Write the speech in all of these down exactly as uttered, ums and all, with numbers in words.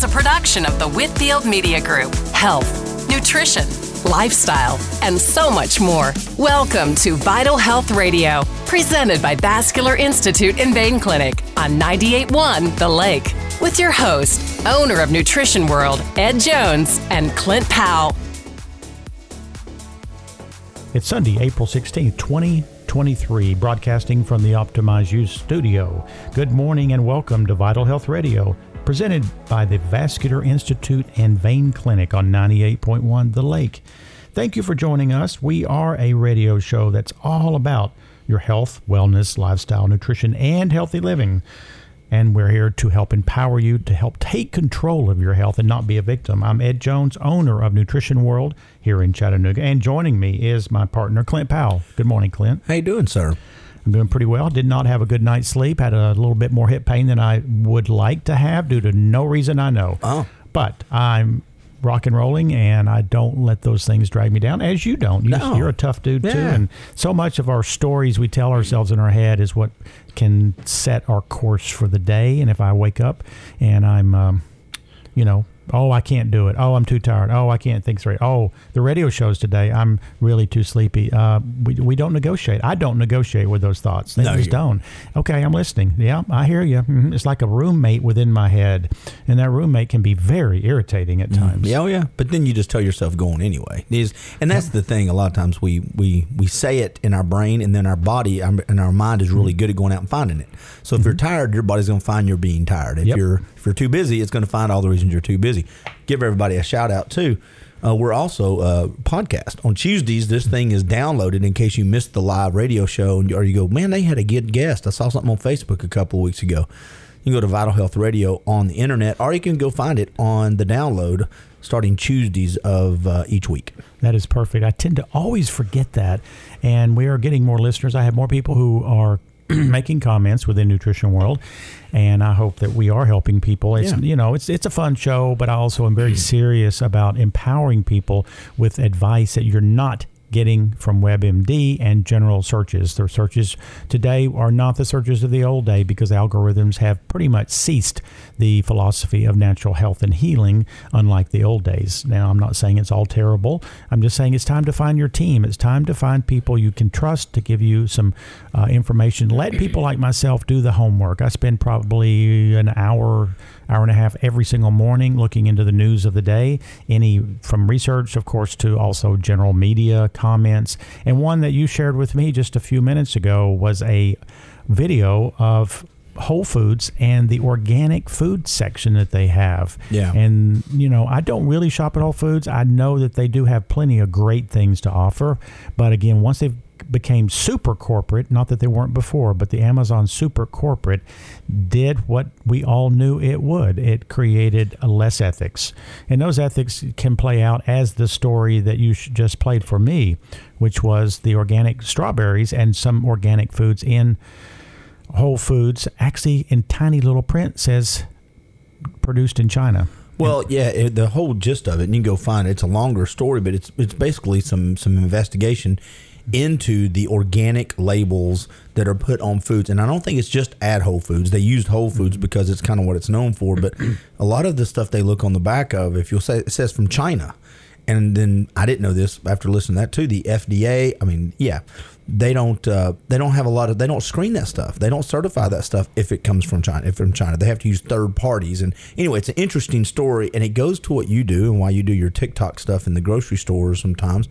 is a production of the Whitfield Media Group. Health, nutrition, lifestyle, and so much more. Welcome to Vital Health Radio, presented by Vascular Institute and Vein Clinic on ninety-eight point one The Lake, with your host, owner of Nutrition World, Ed Jones, and Clint Powell. It's Sunday, April sixteenth, twenty twenty-three, broadcasting from the Optimize You studio. Good morning and welcome to Vital Health Radio, presented by the Vascular Institute and Vein Clinic on ninety-eight point one The Lake. Thank you for joining us. We are a radio show that's all about your health, wellness, lifestyle, nutrition, and healthy living. And we're here to help empower you to help take control of your health and not be a victim. I'm Ed Jones, owner of Nutrition World here in Chattanooga. And joining me is my partner, Clint Powell. Good morning, Clint. How you doing, sir? I'm doing pretty well. Did not have a good night's sleep. Had a little bit more hip pain than I would like to have due to no reason I know. Oh. But I'm rock and rolling, and I don't let those things drag me down, as you don't. You, No. You're a tough dude, Yeah. too. And so much of our stories we tell ourselves in our head is what can set our course for the day. And if I wake up and I'm, um, you know, oh, I can't do it. Oh, I'm too tired. Oh, I can't think straight. Oh, the radio shows today, I'm really too sleepy. Uh, we, we don't negotiate. I don't negotiate with those thoughts. They No, just you- don't. Okay, I'm listening. Yeah, I hear you. Mhm. It's like a roommate within my head. And that roommate can be very irritating at times. Yeah, oh yeah. But then you just tell yourself going anyway. Is and that's the thing. A lot of times we we we say it in our brain, and then our body um, and our mind is really good at going out and finding it. So if you're tired, your body's going to find you're being tired. If Yep. you're if you're too busy, it's going to find all the reasons you're too busy. Give everybody a shout out too. Uh, we're also uh, podcast on Tuesdays. This thing is downloaded in case you missed the live radio show, and or you go, man, they had a good guest. I saw something on Facebook a couple of weeks ago. You can go to Vital Health Radio on the internet, or you can go find it on the download starting Tuesdays of uh, each week. That is perfect. I tend to always forget that. And we are getting more listeners. I have more people who are making comments within Nutrition World, and I hope that we are helping people. It's Yeah. you know, it's it's a fun show, but I also am very serious about empowering people with advice that you're not getting from WebMD and general searches. Their searches today are not the searches of the old day, because algorithms have pretty much ceased the philosophy of natural health and healing, unlike the old days. Now, I'm not saying it's all terrible. I'm just saying it's time to find your team. It's time to find people you can trust to give you some uh, information. Let people like myself do the homework. I spend probably an hour, hour and a half every single morning looking into the news of the day, any from research, of course, to also general media comments. And one that you shared with me just a few minutes ago was a video of Whole Foods and the organic food section that they have. Yeah. And, you know, I don't really shop at Whole Foods. I know that they do have plenty of great things to offer. But again, once they've became super corporate, not that they weren't before, but the Amazon super corporate did what we all knew it would. It created a less ethics. And those ethics can play out as the story that you just played for me, which was the organic strawberries and some organic foods in Whole Foods, actually in tiny little print says produced in China. Well, yeah, it, the whole gist of it, and you can go find it. It's a longer story, but it's it's basically some some investigation into the organic labels that are put on foods. And I don't think it's just at Whole Foods. They used Whole Foods because it's kind of what it's known for. But a lot of the stuff they look on the back of, if you'll say, it says from China. And then I didn't know this after listening to that too. The F D A, I mean, yeah, they don't uh, they don't have a lot of they don't screen that stuff. They don't certify that stuff if it comes from China. If from China, they have to use third parties. And anyway, it's an interesting story, and it goes to what you do and why you do your TikTok stuff in the grocery stores sometimes.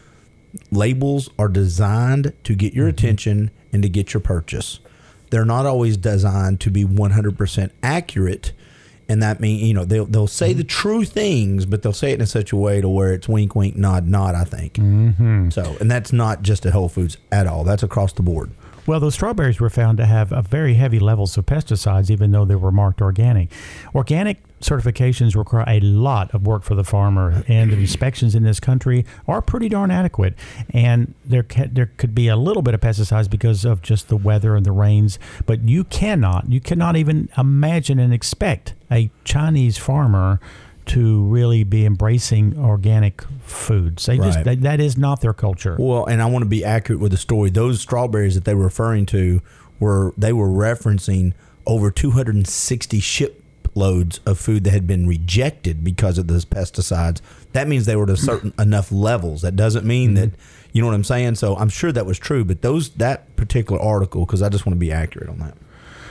Labels are designed to get your attention and to get your purchase. They're not always designed to be one hundred percent accurate. And that means, you know, they'll, they'll say the true things, but they'll say it in such a way to where it's wink, wink, nod, nod, I think. Mm-hmm. So, and that's not just at Whole Foods at all. That's across the board. Well, those strawberries were found to have a very heavy levels of pesticides, even though they were marked organic. Organic certifications require a lot of work for the farmer, and the inspections in this country are pretty darn adequate. And there ca- there could be a little bit of pesticides because of just the weather and the rains, but you cannot, you cannot even imagine and expect a Chinese farmer to really be embracing organic foods. They just Right. that, that is not their culture. Well, and I want to be accurate with the story. Those strawberries that they were referring to were they were referencing over two hundred sixty ship truckloads of food that had been rejected because of those pesticides. That means they were at a certain enough levels. That doesn't mean mm-hmm. that, you know what I'm saying? So I'm sure that was true, but those that particular article, because I just want to be accurate on that.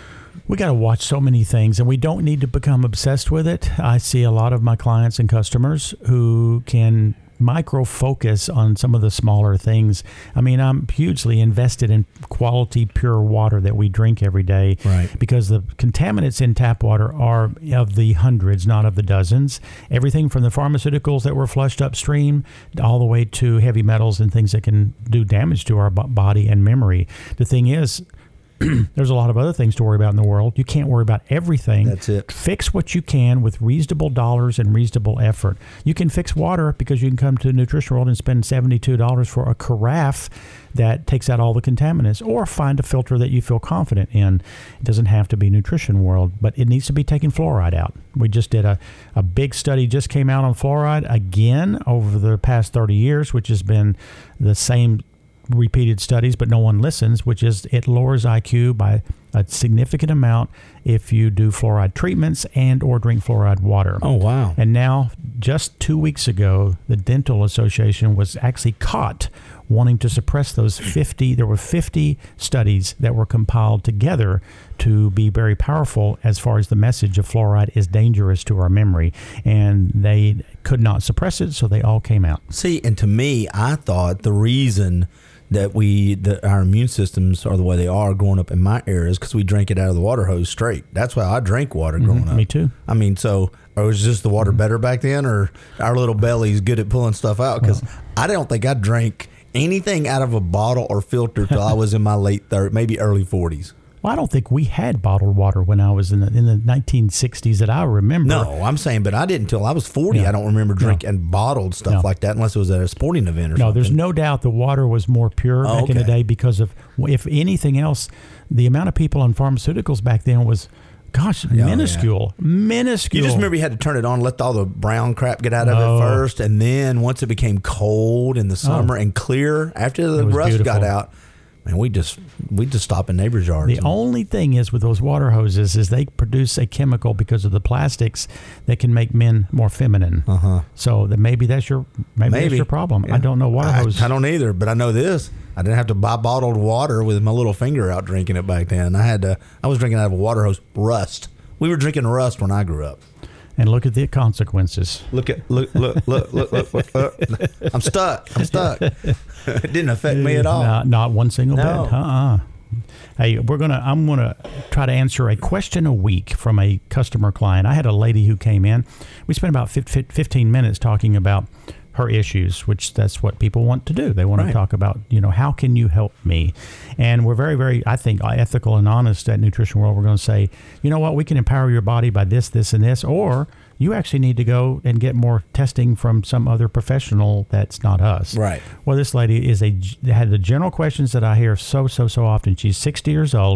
We got to watch so many things, and we don't need to become obsessed with it. I see a lot of my clients and customers who can micro focus on some of the smaller things. I mean, I'm hugely invested in quality, pure water that we drink every day, right? Because the contaminants in tap water are of the hundreds, not of the dozens. Everything from the pharmaceuticals that were flushed upstream all the way to heavy metals and things that can do damage to our body and memory. The thing is, there's a lot of other things to worry about in the world. You can't worry about everything. That's it. Fix what you can with reasonable dollars and reasonable effort. You can fix water because you can come to the Nutrition World and spend seventy-two dollars for a carafe that takes out all the contaminants, or find a filter that you feel confident in. It doesn't have to be Nutrition World, but it needs to be taking fluoride out. We just did a, a big study just came out on fluoride again over the past thirty years, which has been the same repeated studies, but no one listens, which is it lowers I Q by a significant amount if you do fluoride treatments and or drink fluoride water. Oh, wow. And now, just two weeks ago, the Dental Association was actually caught wanting to suppress those fifty. There were fifty studies that were compiled together to be very powerful as far as the message of fluoride is dangerous to our memory. And they could not suppress it, so they all came out. See, and to me, I thought the reason that we that our immune systems are the way they are growing up in my era is because we drank it out of the water hose straight. That's why I drank water growing mm-hmm, up. Me too. I mean, so or was just the water mm-hmm. better back then, or our little bellies good at pulling stuff out? Because well, I don't think I drank anything out of a bottle or filter till I was in my late thirties, maybe early forties. Well, I don't think we had bottled water when I was in the in the nineteen sixties that I remember. No, I'm saying, but I didn't until I was forty. No. I don't remember drinking no. bottled stuff no. like that unless it was at a sporting event or no, something. No, there's no doubt the water was more pure oh, back okay. in the day because of, if anything else, the amount of people on pharmaceuticals back then was, gosh, oh, minuscule, yeah. minuscule. You just remember you had to turn it on, let all the brown crap get out of oh. it first, and then once it became cold in the summer oh. and clear, after the rust beautiful. got out, man, we just we just stop in neighbors' yards. The only thing is with those water hoses is they produce a chemical because of the plastics that can make men more feminine. Uh-huh. So that maybe that's your maybe, maybe. that's your problem. Yeah. I don't know water hoses. I, I don't either, but I know this. I didn't have to buy bottled water with my little finger out drinking it back then. I had to. I was drinking out of a water hose. Rust. We were drinking rust when I grew up. And look at the consequences. Look at look look look look look. look, look. I'm stuck. I'm stuck. It didn't affect me at all. Not, not one single no. bit. Uh-uh. Hey, we're gonna. I'm gonna try to answer a question a week from a customer client. I had a lady who came in. We spent about fifteen minutes talking about her issues, which that's what people want to do. They want right. to talk about, you know, how can you help me? And we're very, very, I think, ethical and honest at Nutrition World. We're going to say, you know what, we can empower your body by this, this, and this, or you actually need to go and get more testing from some other professional that's not us. Right. Well, this lady is a had the general questions that I hear so, so, so often. She's sixty years old,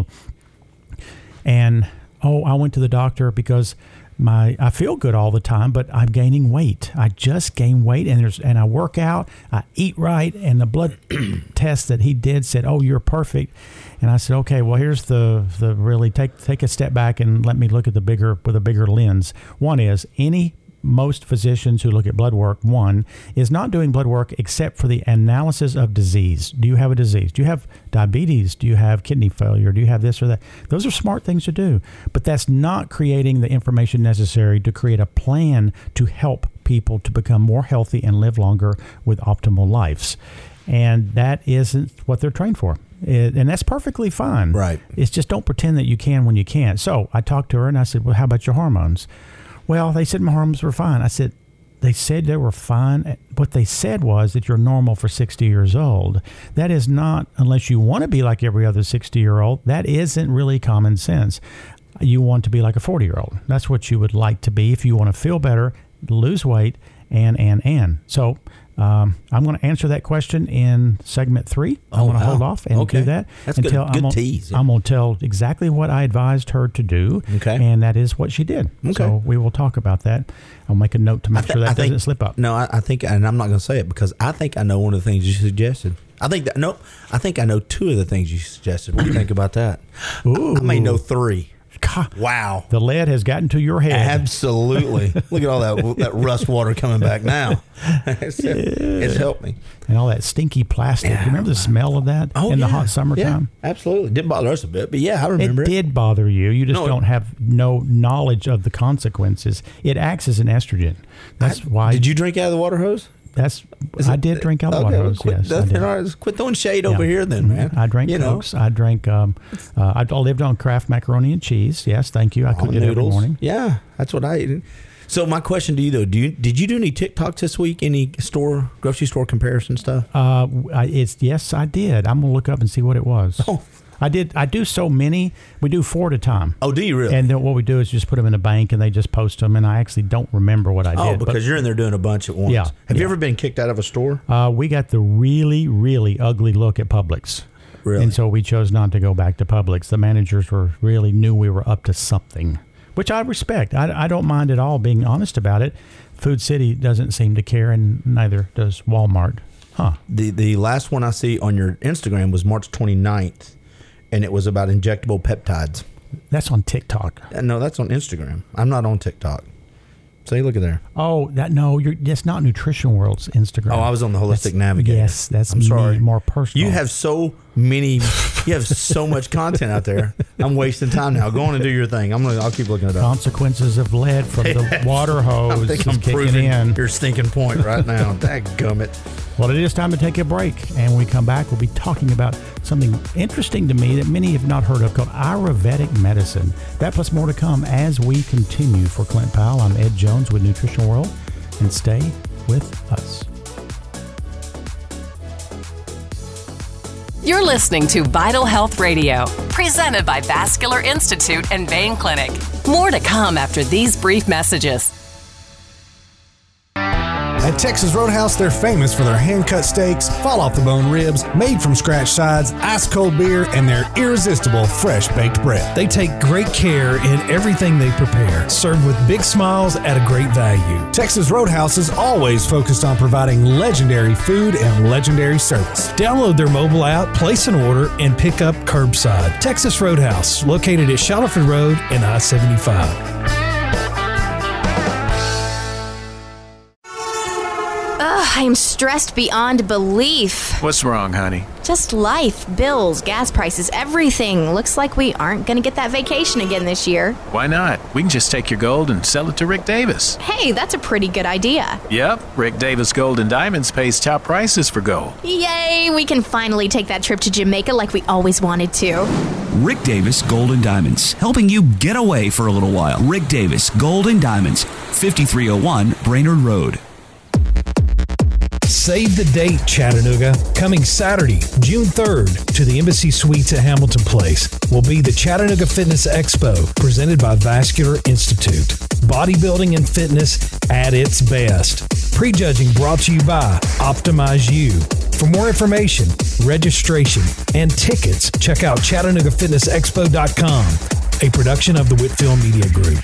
and, oh, I went to the doctor because My, I feel good all the time, but I'm gaining weight. I just gain weight, and there's and I work out, I eat right, and the blood test that he did said, "Oh, you're perfect." And I said, "Okay, well, here's the the really take take a step back and let me look at the bigger with a bigger lens." One is any. Most physicians who look at blood work, one, is not doing blood work except for the analysis of disease. Do you have a disease? Do you have diabetes? Do you have kidney failure? Do you have this or that? Those are smart things to do, but that's not creating the information necessary to create a plan to help people to become more healthy and live longer with optimal lives. And that isn't what they're trained for. It, and that's perfectly fine. Right. It's just don't pretend that you can when you can't. So I talked to her and I said, well, how about your hormones? Well, they said my hormones were fine. I said, they said they were fine. What they said was that you're normal for sixty years old. That is not, unless you want to be like every other sixty-year-old, that isn't really common sense. You want to be like a forty-year-old. That's what you would like to be if you want to feel better, lose weight, and, and, and. So um, I'm going to answer that question in segment three. Oh, I'm going to wow. hold off and okay. do that. That's until good, good I'm tease. Gonna, I'm going to tell exactly what I advised her to do, okay. and that is what she did. Okay. So we will talk about that. I'll make a note to make th- sure that I doesn't think, slip up. No, I, I think, and I'm not going to say it because I think I know one of the things you suggested. I think that, no, I think I know two of the things you suggested. What do you think about that? Ooh. I may know three. God, wow. The lead has gotten to your head. Absolutely. Look at all that that rust water coming back now. it's, it's helped me. And all that stinky plastic. Yeah. You remember the smell of that oh, in yeah. the hot summertime? Yeah, absolutely. It didn't bother us a bit, but yeah, I remember it. It did bother you. You just no, don't have no knowledge of the consequences. It acts as an estrogen. That's I, why. Did you drink out of the water hose? That's Is I it, did drink out of the okay, water hose. Quit, yes, I did. All right, quit throwing shade yeah. over here, then, man. I drank you Cokes. Know. I drank. Um, uh, I, I lived on Kraft macaroni and cheese. Yes, thank you. I cooked it every morning. Yeah, that's what I ate. So my question to you though, do you did you do any TikToks this week? Any store grocery store comparison stuff? Uh, I, it's yes, I did. I'm gonna look up and see what it was. Oh. I did. I do so many. We do four at a time. Oh, do you really? And then what we do is just put them in a bank, and they just post them. And I actually don't remember what I oh, did. because but, you're in there doing a bunch at once. Yeah. Have yeah. you ever been kicked out of a store? Uh, we got the really, really ugly look at Publix. Really? And so we chose not to go back to Publix. The managers were really knew we were up to something, which I respect. I, I don't mind at all being honest about it. Food City doesn't seem to care, and neither does Walmart. Huh. The the last one I see on your Instagram was March twenty-ninth. And it was about injectable peptides. That's on TikTok. Uh, no, that's on Instagram. I'm not on TikTok. See, look at there. Oh, that no, you're that's not Nutrition World's Instagram. Oh, I was on the Holistic that's, Navigator. Yes, that's I'm me, sorry. more personal. You have so many. You have so much content out there. I'm wasting time now. Go on and do your thing. I'm gonna. I'll keep looking it up. Consequences of lead from the water hose I think is I'm kicking proving in. your stinking point right now. Dadgummit. Well, it is time to take a break, and when we come back, we'll be talking about something interesting to me that many have not heard of called Ayurvedic medicine. That plus more to come as we continue. For Clint Powell, I'm Ed Jones with Nutrition World, and stay with us. You're listening to Vital Health Radio, presented by Vascular Institute and Vein Clinic. More to come after these brief messages. At Texas Roadhouse, they're famous for their hand-cut steaks, fall-off-the-bone ribs, made-from-scratch sides, ice-cold beer, and their irresistible fresh-baked bread. They take great care in everything they prepare, served with big smiles at a great value. Texas Roadhouse is always focused on providing legendary food and legendary service. Download their mobile app, place an order, and pick up curbside. Texas Roadhouse, located at Shallowford Road and I seventy-five. Ugh, I am stressed beyond belief. What's wrong, honey? Just life, bills, gas prices, everything. Looks like we aren't going to get that vacation again this year. Why not? We can just take your gold and sell it to Rick Davis. Hey, that's a pretty good idea. Yep, Rick Davis Gold and Diamonds pays top prices for gold. Yay, we can finally take that trip to Jamaica like we always wanted to. Rick Davis Gold and Diamonds, helping you get away for a little while. Rick Davis Gold and Diamonds, fifty-three oh one Brainerd Road. Save the date, Chattanooga. Coming Saturday, June third, to the Embassy Suites at Hamilton Place will be the Chattanooga Fitness Expo, presented by Vascular Institute. Bodybuilding and fitness at its best. Prejudging brought to you by Optimize You. For more information, registration, and tickets, check out Chattanooga Fitness Expo dot com, a production of the Whitfield Media Group.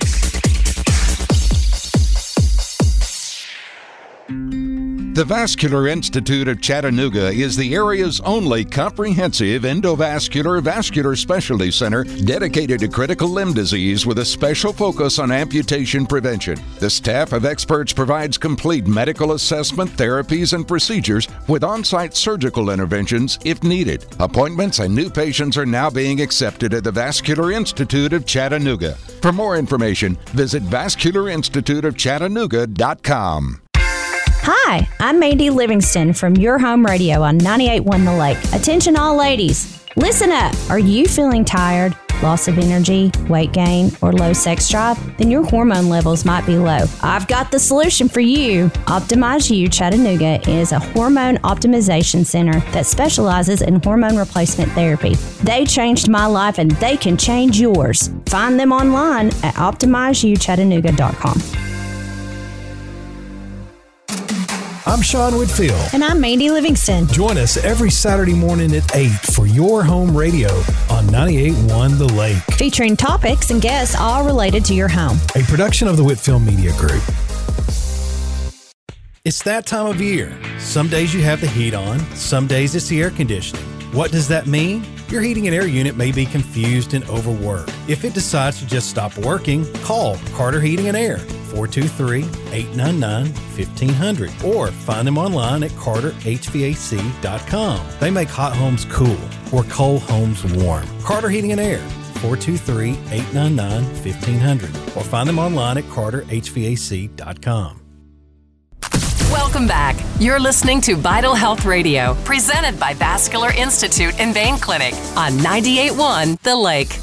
The Vascular Institute of Chattanooga is the area's only comprehensive endovascular vascular specialty center dedicated to critical limb disease with a special focus on amputation prevention. The staff of experts provides complete medical assessment, therapies, and procedures with on-site surgical interventions if needed. Appointments and new patients are now being accepted at the Vascular Institute of Chattanooga. For more information, visit vascular institute of chattanooga dot com. Hi, I'm Mandy Livingston from Your Home Radio on ninety-eight point one The Lake. Attention all ladies, listen up. Are you feeling tired, loss of energy, weight gain, or low sex drive? Then your hormone levels might be low. I've got the solution for you. Optimize You Chattanooga is a hormone optimization center that specializes in hormone replacement therapy. They changed my life and they can change yours. Find them online at optimize you chattanooga dot com. I'm Sean Whitfield. And I'm Mandy Livingston. Join us every Saturday morning at eight for Your Home Radio on ninety-eight point one The Lake. Featuring topics and guests all related to your home. A production of the Whitfield Media Group. It's that time of year. Some days you have the heat on, some days it's the air conditioning. What does that mean? Your heating and air unit may be confused and overworked. If it decides to just stop working, call Carter Heating and Air, four two three, eight nine nine, fifteen hundred, or find them online at carter h v a c dot com. They make hot homes cool or cold homes warm. Carter Heating and Air, four two three, eight nine nine, fifteen hundred, or find them online at carter h v a c dot com. Welcome back. You're listening to Vital Health Radio, presented by Vascular Institute and Vein Clinic on ninety-eight point one The Lake.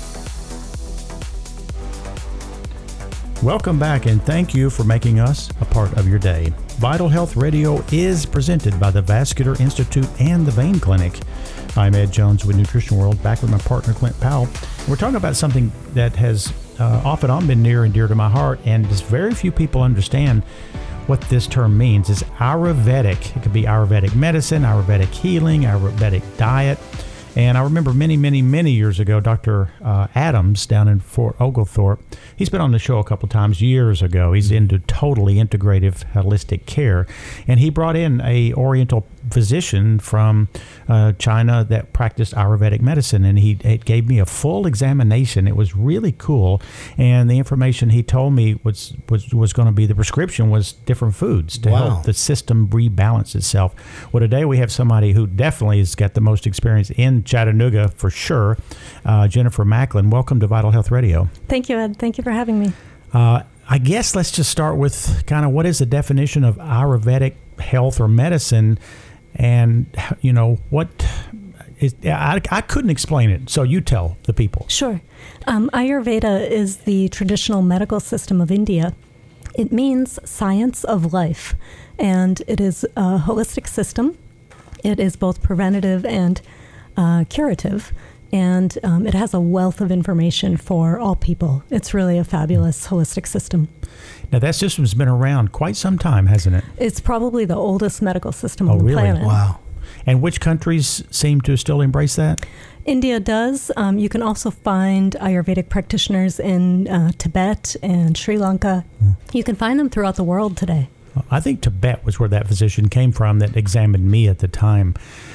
Welcome back, and thank you for making us a part of your day. Vital Health Radio is presented by the Vascular Institute and the Vein Clinic. I'm Ed Jones with Nutrition World, back with my partner Clint Powell. We're talking about something that has uh, off and on been near and dear to my heart, and just very few people understand what this term means. Is Ayurvedic. It could be Ayurvedic medicine, Ayurvedic healing, Ayurvedic diet. And I remember many, many, many years ago, Doctor Uh, Adams down in Fort Oglethorpe, he's been on the show a couple times years ago. He's into totally integrative, holistic care. And he brought in a Oriental physician from uh, China that practiced Ayurvedic medicine. And he it gave me a full examination. It was really cool. And the information he told me was, was, was going to be the prescription was different foods to Wow. help the system rebalance itself. Well, today we have somebody who definitely has got the most experience in Chattanooga for sure. Uh, Jennifer Macklin, welcome to Vital Health Radio. Thank you, Ed. Thank you for having me. Uh, I guess let's just start with kind of what is the definition of Ayurvedic health or medicine, and you know what is, I, I couldn't explain it, so you tell the people. Sure. Um, Ayurveda is the traditional medical system of India. It means science of life, and it is a holistic system. It is both preventative and uh, curative, and um, it has a wealth of information for all people. It's really a fabulous holistic system. Now, that system's been around quite some time, hasn't it? It's probably the oldest medical system Oh, on the really? planet. Wow. And which countries seem to still embrace that? India does. Um, you can also find Ayurvedic practitioners in uh, Tibet and Sri Lanka. Hmm. You can find them throughout the world today. I think Tibet was where that physician came from that examined me at the time.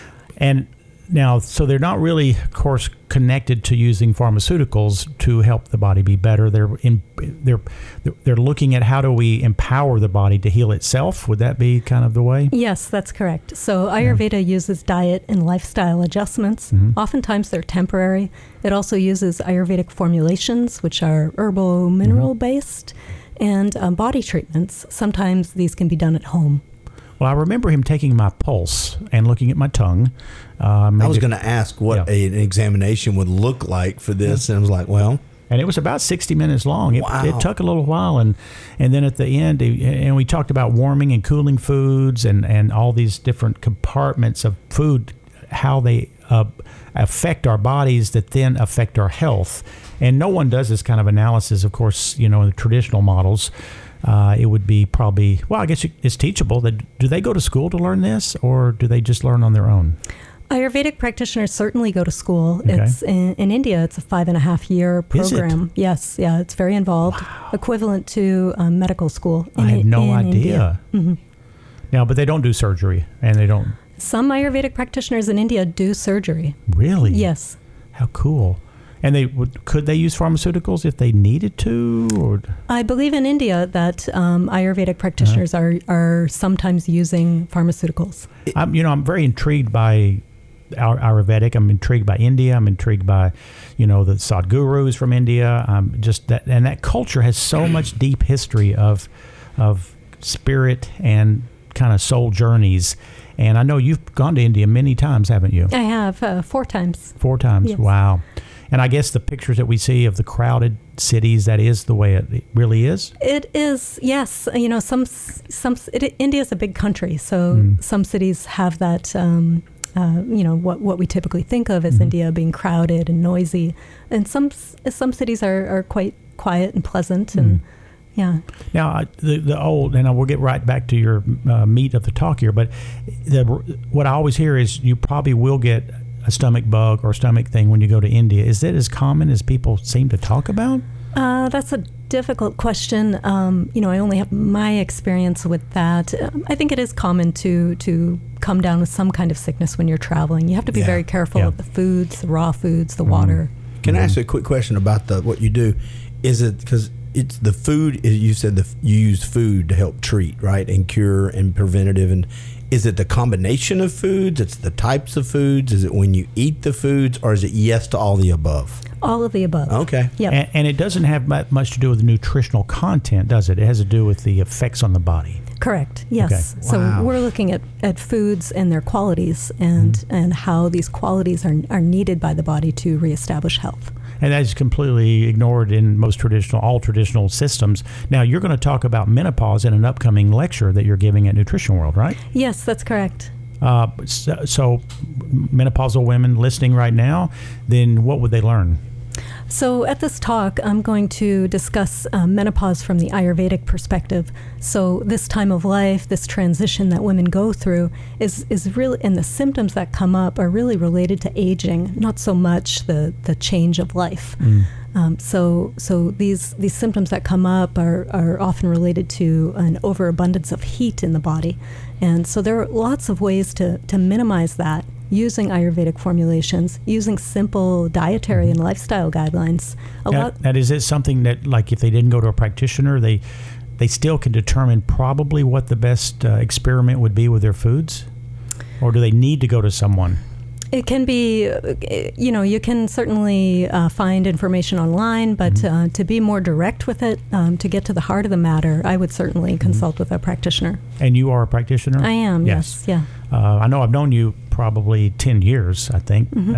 And now, so they're not really, of course, connected to using pharmaceuticals to help the body be better. They're in, they're they're looking at how do we empower the body to heal itself. Would that be kind of the way? Yes, that's correct. So Ayurveda yeah. uses diet and lifestyle adjustments. Mm-hmm. Oftentimes they're temporary. It also uses Ayurvedic formulations, which are herbal mineral mm-hmm. based, and um, body treatments. Sometimes these can be done at home. Well, I remember him taking my pulse and looking at my tongue. Uh, I was going to ask what yeah. a, an examination would look like for this, yeah. and I was like, well. And it was about sixty minutes long. It, wow. it took a little while, and and then at the end, and we talked about warming and cooling foods and, and all these different compartments of food, how they uh, affect our bodies that then affect our health. And no one does this kind of analysis, of course, you know, in the traditional models. Uh, it would be probably, well, I guess it's teachable. Do they go to school to learn this, or do they just learn on their own? Ayurvedic practitioners certainly go to school. Okay. It's in, in India, it's a five and a half year program. Is it? Yes, yeah, it's very involved, wow. equivalent to um, medical school. In, I had no in idea. Mm-hmm. Now, but they don't do surgery, and they don't. Some Ayurvedic practitioners in India do surgery. Really? Yes. How cool. And they would, could they use pharmaceuticals if they needed to? Or? I believe in India that um, Ayurvedic practitioners uh-huh. are, are sometimes using pharmaceuticals. I'm, you know, I'm very intrigued by Ayurvedic. I'm intrigued by India. I'm intrigued by, you know, the Sadhgurus from India. Um, just that, and that culture has so much deep history of, of spirit and kind of soul journeys. And I know you've gone to India many times, haven't you? I have uh, four times. Four times. Yes. Wow. And I guess the pictures that we see of the crowded cities, that is the way it really is? It is, yes. You know, some, some it, India is a big country, so mm. some cities have that, um, uh, you know, what, what we typically think of as mm. India being crowded and noisy. And some some cities are, are quite quiet and pleasant and, mm. yeah. Now, the the old, and I will get right back to your uh, meat of the talk here, but the, what I always hear is you probably will get a stomach bug or stomach thing when you go to India. Is it as common as people seem to talk about? Uh, that's a difficult question. Um, you know, I only have my experience with that. Um, I think it is common to to come down with some kind of sickness when you're traveling. You have to be Yeah. very careful Yeah. of the foods, the raw foods, the Mm-hmm. water. Can I ask you a quick question about the what you do? Is it because it's the food? You said the you use food to help treat, right, and cure and preventative. And is it the combination of foods? It's the types of foods. Is it when you eat the foods, or is it yes to all the above? All of the above. Okay. Yep. And, and it doesn't have mu- much to do with the nutritional content, does it? It has to do with the effects on the body. Correct. Yes. Okay. So Wow. we're looking at, at foods and their qualities and, Mm-hmm. and how these qualities are, are needed by the body to reestablish health. And that is completely ignored in most traditional, all traditional systems. Now, you're going to talk about menopause in an upcoming lecture that you're giving at Nutrition World, right? Yes, that's correct. Uh, so, so menopausal women listening right now, then what would they learn? So at this talk, I'm going to discuss uh, menopause from the Ayurvedic perspective. So this time of life, this transition that women go through is, is really, and the symptoms that come up are really related to aging, not so much the, the change of life. Mm. Um, so so these, these symptoms that come up are, are often related to an overabundance of heat in the body. And so there are lots of ways to, to minimize that, using Ayurvedic formulations, using simple dietary and lifestyle guidelines. A Now, lot. now, is it something that, like, if they didn't go to a practitioner, they they still can determine probably what the best uh, experiment would be with their foods? Or do they need to go to someone? It can be, uh, you know, you can certainly uh, find information online, but Mm-hmm. uh, to be more direct with it, um, to get to the heart of the matter, I would certainly Mm-hmm. consult with a practitioner. And you are a practitioner? I am, yes, yeah. Uh, I know I've known you probably ten years, I think. Mhm.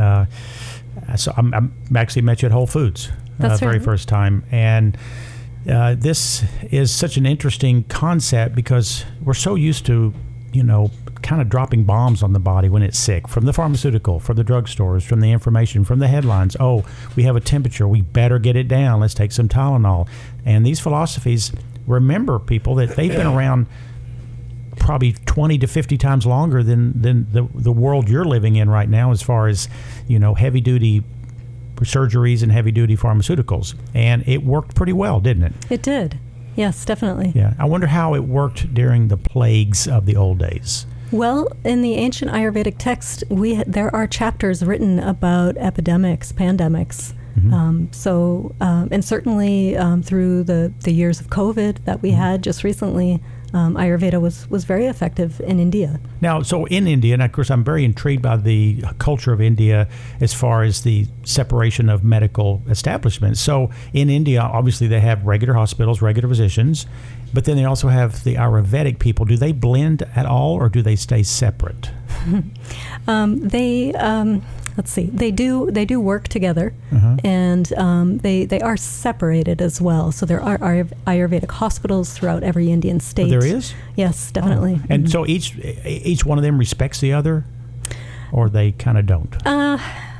Uh, so I'm, I'm actually met you at Whole Foods uh, That's very right. first time. And uh, this is such an interesting concept because we're so used to, you know, kind of dropping bombs on the body when it's sick, from the pharmaceutical, from the drugstores, from the information, from the headlines. Oh, we have a temperature. We better get it down. Let's take some Tylenol. And these philosophies, remember, people, that they've been around probably twenty to fifty times longer than, than the, the world you're living in right now, as far as, you know, heavy duty surgeries and heavy duty pharmaceuticals. And it worked pretty well, didn't it? It did. Yes, definitely. Yeah. I wonder how it worked during the plagues of the old days. Well, in the ancient Ayurvedic text, we there are chapters written about epidemics, pandemics. Mm-hmm. Um, so, um, and certainly um, through the, the years of COVID that we Mm-hmm. had just recently, um, Ayurveda was, was very effective in India. Now, so in India, and of course, I'm very intrigued by the culture of India as far as the separation of medical establishments. So in India, obviously, they have regular hospitals, regular physicians, but then they also have the Ayurvedic people. Do they blend at all, or do they stay separate? um, they um, let's see, they do they do work together, Uh-huh. and um, they they are separated as well. So there are Ayur- Ayurvedic hospitals throughout every Indian state. there is? Yes, definitely. Oh. And so each each one of them respects the other, or they kind of don't? Uh,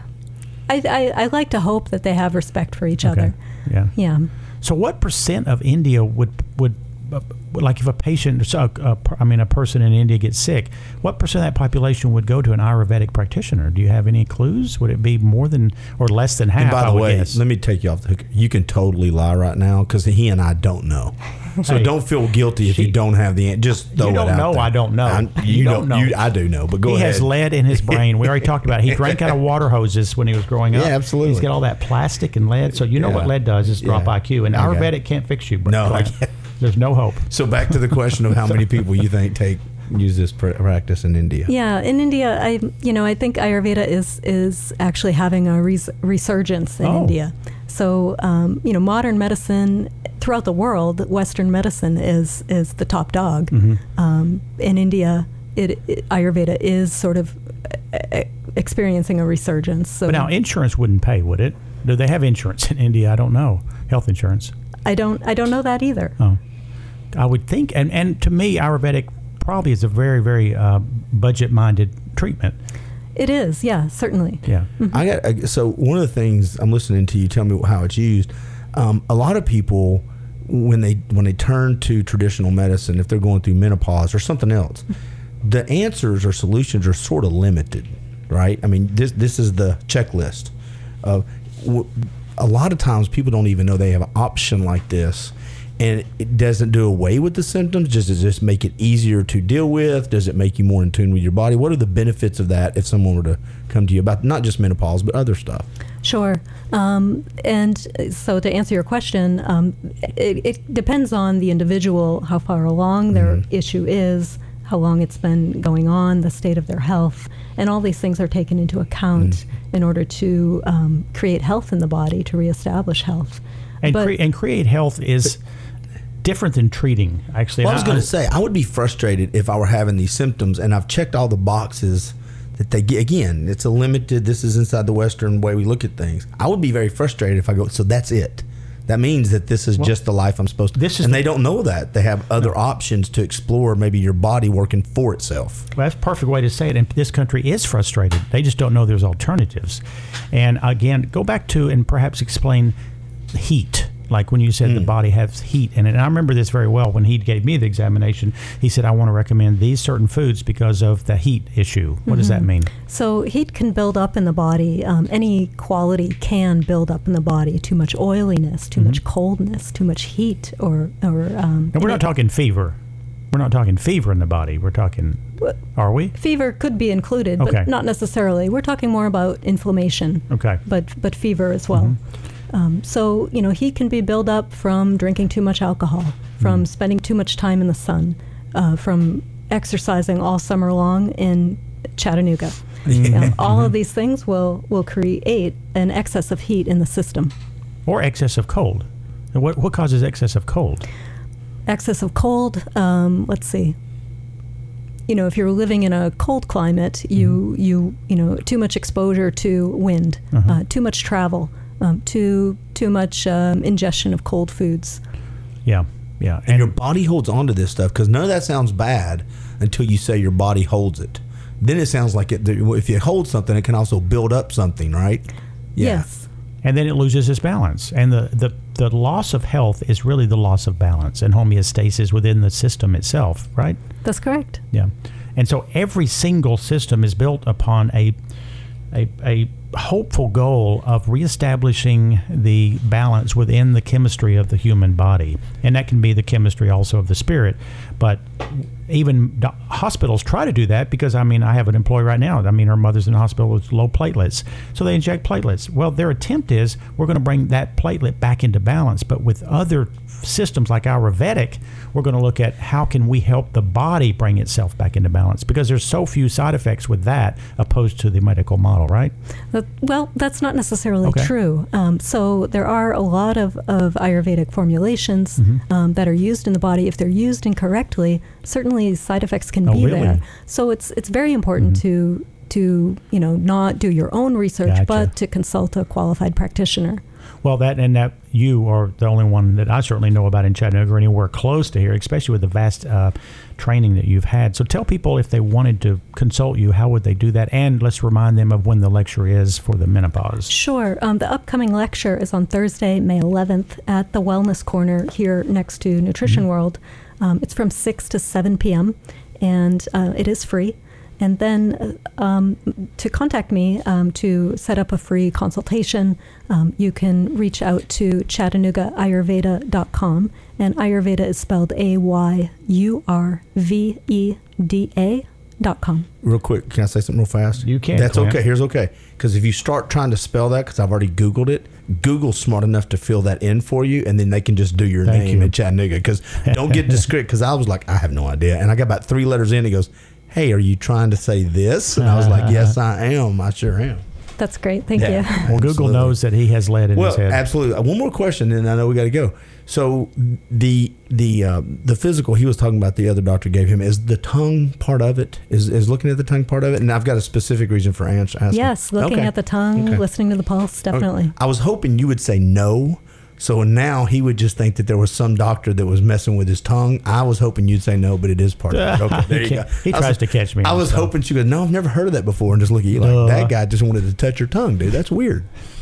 I, I I like to hope that they have respect for each Okay. other. Yeah. Yeah. So what percent of India would would uh, like if a patient, so a, a, I mean a person in India gets sick, what percent of that population would go to an Ayurvedic practitioner? Do you have any clues? Would it be more than or less than half? And by I the would way, guess? let me take you off the hook. You can totally lie right now because he and I don't know. So Hey, don't feel guilty if she- you don't have the answer. Just throw You don't it out know, there. I don't know. I'm- You you don't know. You, I do know, but go he ahead. has lead in his brain. We already talked about it. He drank out of water hoses when he was growing up. Yeah, absolutely. He's got all that plastic and lead. So you know Yeah. what lead does is drop Yeah. I Q. And Okay. Ayurvedic can't fix you. But No, I Clint, can't. there's no hope. So back to the question of how many people you think take use this pr- practice in India. Yeah, in India, I you know I think Ayurveda is is actually having a res- resurgence in Oh. India. So um, you know, modern medicine throughout the world, Western medicine is is the top dog. Mhm. Um, in India, it, it Ayurveda is sort of uh, experiencing a resurgence. So But now insurance wouldn't pay, would it? Do they have insurance in India? I don't know. Health insurance. I don't I don't know that either. Oh, I would think, and, and to me, Ayurvedic probably is a very, very uh, budget-minded treatment. It is, yeah, certainly. Yeah. I got I- so one of the things I'm listening to you tell me how it's used. Um, a lot of people when they when they turn to traditional medicine, if they're going through menopause or something else, the answers or solutions are sort of limited, right? I mean, this this is the checklist of. W- a lot of times people don't even know they have an option like this. And it doesn't do away with the symptoms. Does it just make it easier to deal with? Does it make you more in tune with your body? What are the benefits of that if someone were to come to you about not just menopause, but other stuff? Sure. Um, and so to answer your question, um, it, it depends on the individual, how far along their mm-hmm. issue is, how long it's been going on, the state of their health. And all these things are taken into account mm-hmm. in order to um, create health in the body, to reestablish health. And, but, cre- and create health is... different than treating, actually. Well, I was going to say, I would be frustrated if I were having these symptoms and I've checked all the boxes that they get. Again, it's a limited, this is inside the Western way we look at things. I would be very frustrated if I go, so that's it. That means that this is well, just the life I'm supposed to. This is and the, they don't know that. They have other no. options to explore, maybe your body working for itself. Well, that's a perfect way to say it. And this country is frustrated. They just don't know there's alternatives. And again, go back to and perhaps explain heat. Like when you said mm. the body has heat in it. And I remember this very well when he gave me the examination. He said, I want to recommend these certain foods because of the heat issue. What mm-hmm. does that mean? So heat can build up in the body. Um, any quality can build up in the body. Too much oiliness, too mm-hmm. much coldness, too much heat. or, or um, And we're not talking fever. We're not talking fever in the body. We're talking, are we? Fever could be included, okay. but not necessarily. We're talking more about inflammation. Okay. But, but fever as well. Mm-hmm. Um, so, you know, heat can be built up from drinking too much alcohol, from mm. spending too much time in the sun, uh, from exercising all summer long in Chattanooga. Mm. You know, all mm-hmm. of these things will, will create an excess of heat in the system. Or excess of cold. And what, what causes excess of cold? Excess of cold, um, let's see. You know, if you're living in a cold climate, you, mm-hmm. you, you know, too much exposure to wind, uh-huh. uh, too much travel. Um, too too much um, ingestion of cold foods. Yeah, yeah. And, and your body holds on to this stuff because none of that sounds bad until you say your body holds it. Then it sounds like it. If you hold something, it can also build up something, right? Yeah. Yes. And then it loses its balance. And the, the, the loss of health is really the loss of balance and homeostasis within the system itself, right? That's correct. Yeah. And so every single system is built upon a a, a hopeful goal of reestablishing the balance within the chemistry of the human body. And that can be the chemistry also of the spirit. But even do- hospitals try to do that because, I mean, I have an employee right now. I mean, her mother's in the hospital with low platelets. So they inject platelets. Well, their attempt is we're going to bring that platelet back into balance. But with other systems like Ayurvedic, we're going to look at how can we help the body bring itself back into balance because there's so few side effects with that opposed to the medical model, right? Well, that's not necessarily okay. true. Um, so there are a lot of, of Ayurvedic formulations mm-hmm. um, that are used in the body. If they're used incorrectly, certainly side effects can oh, be really? there. So it's it's very important mm-hmm. to to you know not do your own research, gotcha. but to consult a qualified practitioner. Well, that and that you are the only one that I certainly know about in Chattanooga or anywhere close to here, especially with the vast uh, training that you've had. So tell people if they wanted to consult you, how would they do that? And let's remind them of when the lecture is for the menopause. Sure. Um, the upcoming lecture is on Thursday, May eleventh at the Wellness Corner here next to Nutrition mm-hmm. World. Um, it's from six to seven p.m. and uh, it is free. And then um, to contact me um, to set up a free consultation, um, you can reach out to chattanooga ayurveda dot com. And Ayurveda is spelled A Y U R V E D A dot com. Real quick, can I say something real fast? You can. That's Clint. okay. Here's okay. Because if you start trying to spell that, because I've already Googled it, Google's smart enough to fill that in for you, and then they can just do your Thank name you. in Chattanooga. Because don't get discreet, because I was like, I have no idea. And I got about three letters in. He goes, hey, are you trying to say this? And I was like, yes, I am. I sure am. That's great. Thank yeah, you. Well, absolutely. Google knows that he has lead in well, his head. Absolutely. One more question, and I know we got to go. So the the uh, the physical he was talking about, the other doctor gave him, is the tongue part of it? Is is looking at the tongue part of it? And I've got a specific reason for asking. Yes, looking okay. at the tongue, okay. listening to the pulse, definitely. Okay. I was hoping you would say no. So now he would just think that there was some doctor that was messing with his tongue. I was hoping you'd say no, but it is part of it. Okay, there you go. He tries was, to catch me. I was hoping she goes, no, I've never heard of that before, and just look at you like, uh, that guy just wanted to touch your tongue, dude. That's weird.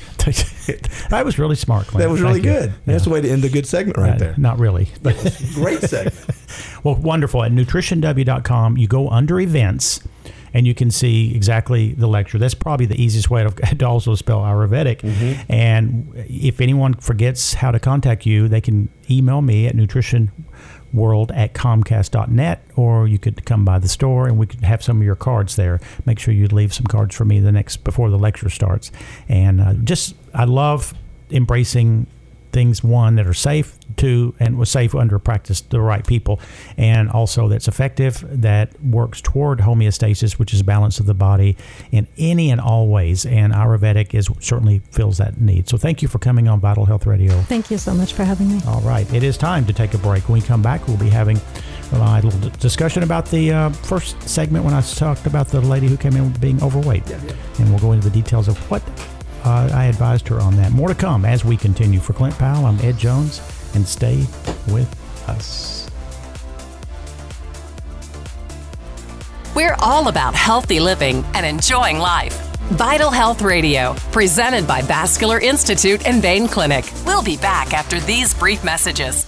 That was really smart, Clint. That was really Thank good. You. That's yeah. the way to end a good segment right uh, there. Not really. But great segment. Well, wonderful. At nutrition w dot com, you go under events, and you can see exactly the lecture. That's probably the easiest way to, to also spell Ayurvedic. Mm-hmm. And if anyone forgets how to contact you, they can email me at nutrition world at comcast dot net, or you could come by the store and we could have some of your cards there. Make sure you leave some cards for me the next before the lecture starts. And uh, just I love embracing things, one, that are safe, two, and was safe under practice the right people, and also that's effective, that works toward homeostasis, which is balance of the body in any and all ways. And Ayurvedic is certainly fills that need. So thank you for coming on Vital Health Radio. Thank you so much for having me. All right. It is time to take a break. When we come back, we'll be having a little discussion about the uh, first segment when I talked about the lady who came in being overweight. Yeah, yeah. And we'll go into the details of what Uh, I advised her on that. More to come as we continue. For Clint Powell, I'm Ed Jones, and stay with us. We're all about healthy living and enjoying life. Vital Health Radio, presented by Vascular Institute and Vein Clinic. We'll be back after these brief messages.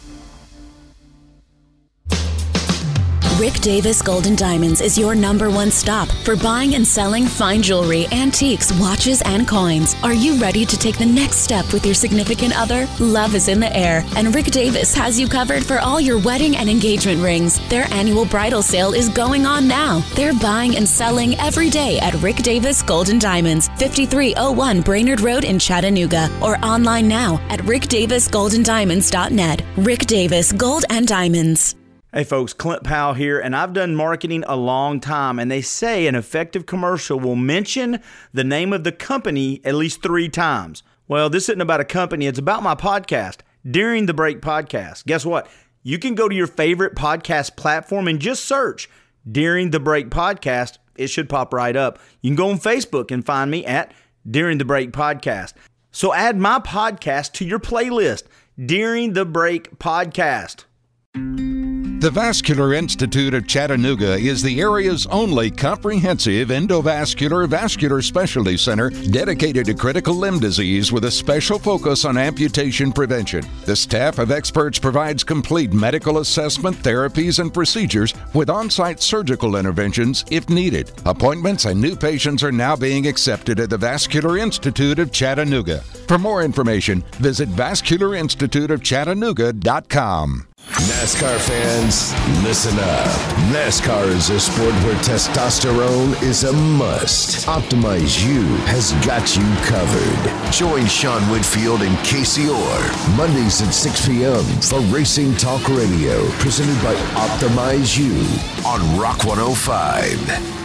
Rick Davis Gold and Diamonds is your number one stop for buying and selling fine jewelry, antiques, watches, and coins. Are you ready to take the next step with your significant other? Love is in the air, and Rick Davis has you covered for all your wedding and engagement rings. Their annual bridal sale is going on now. They're buying and selling every day at Rick Davis Gold and Diamonds, fifty-three oh one Brainerd Road in Chattanooga, or online now at rick davis gold and diamonds dot net. Rick Davis Gold and Diamonds. Hey folks, Clint Powell here, and I've done marketing a long time, and they say an effective commercial will mention the name of the company at least three times. Well, this isn't about a company, it's about my podcast, During the Break Podcast. Guess what? You can go to your favorite podcast platform and just search During the Break Podcast. It should pop right up. You can go on Facebook and find me at During the Break Podcast. So add my podcast to your playlist, During the Break Podcast. The Vascular Institute of Chattanooga is the area's only comprehensive endovascular vascular specialty center dedicated to critical limb disease with a special focus on amputation prevention. The staff of experts provides complete medical assessment, therapies, and procedures with on-site surgical interventions if needed. Appointments and new patients are now being accepted at the Vascular Institute of Chattanooga. For more information, visit vascular institute of chattanooga dot com. NASCAR fans, listen up. NASCAR is a sport where testosterone is a must. Optimize U has got you covered. Join Sean Whitfield and Casey Orr Mondays at six p.m. for Racing Talk Radio, presented by Optimize U on Rock one oh five.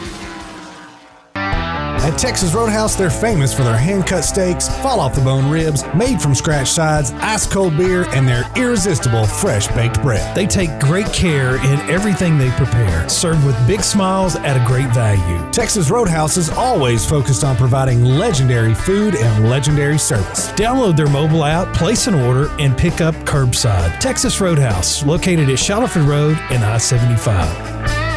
At Texas Roadhouse, they're famous for their hand-cut steaks, fall-off-the-bone ribs, made-from-scratch sides, ice-cold beer, and their irresistible fresh-baked bread. They take great care in everything they prepare, served with big smiles at a great value. Texas Roadhouse is always focused on providing legendary food and legendary service. Download their mobile app, place an order, and pick up curbside. Texas Roadhouse, located at Shallowford Road and I seventy-five.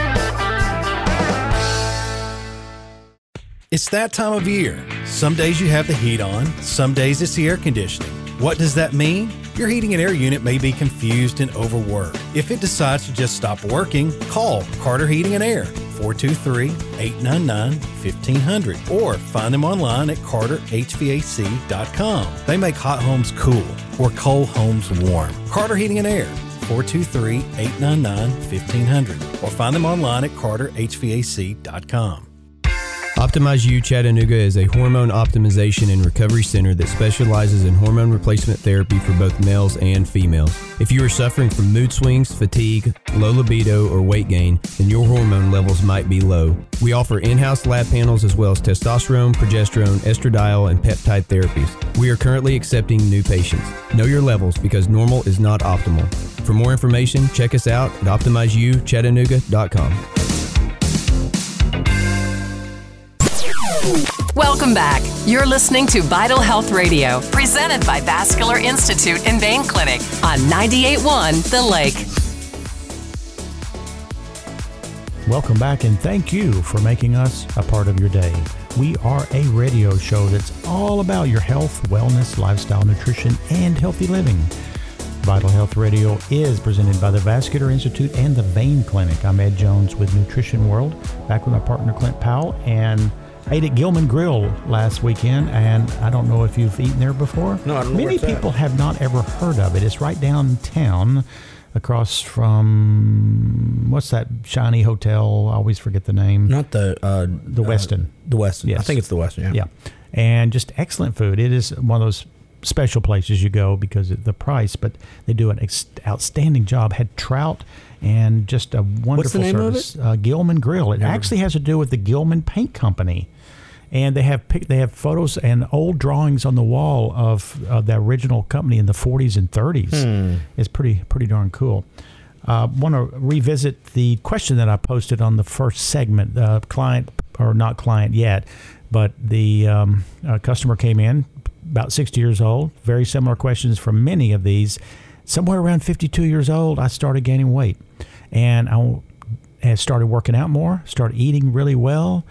It's that time of year. Some days you have the heat on, some days it's the air conditioning. What does that mean? Your heating and air unit may be confused and overworked. If it decides to just stop working, call Carter Heating and Air, four two three, eight nine nine, fifteen hundred, or find them online at carter h v a c dot com. They make hot homes cool or cold homes warm. Carter Heating and Air, four two three, eight nine nine, fifteen hundred, or find them online at carter h v a c dot com. Optimize U Chattanooga is a hormone optimization and recovery center that specializes in hormone replacement therapy for both males and females. If you are suffering from mood swings, fatigue, low libido, or weight gain, then your hormone levels might be low. We offer in-house lab panels as well as testosterone, progesterone, estradiol, and peptide therapies. We are currently accepting new patients. Know your levels because normal is not optimal. For more information, check us out at optimize u chattanooga dot com. Welcome back. You're listening to Vital Health Radio, presented by Vascular Institute and Vein Clinic on ninety-eight point one The Lake. Welcome back, and thank you for making us a part of your day. We are a radio show that's all about your health, wellness, lifestyle, nutrition, and healthy living. Vital Health Radio is presented by the Vascular Institute and the Vein Clinic. I'm Ed Jones with Nutrition World, back with my partner Clint Powell, and ate at Gilman Grill last weekend, and I don't know if you've eaten there before. No, I don't know. Many where it's people at. have not ever heard of it. It's right downtown, across from, what's that shiny hotel? I always forget the name. Not the uh, the Westin. Uh, the Westin. Yes. I think it's the Westin. Yeah. Yeah, and just excellent food. It is one of those special places you go because of the price, but they do an ex- outstanding job. Had trout and just a wonderful What's the name service. of it? Uh, Gilman Grill. It Never. actually has to do with the Gilman Paint Company, and they have pic- they have photos and old drawings on the wall of uh, the original company in the forties and thirties. Hmm. It's pretty pretty darn cool. I uh, want to revisit the question that I posted on the first segment. Uh, client, or not client yet, but the um, uh, customer came in, about sixty years old. Very similar questions from many of these. Somewhere around fifty-two years old, I started gaining weight. And I had started working out more, started eating really well.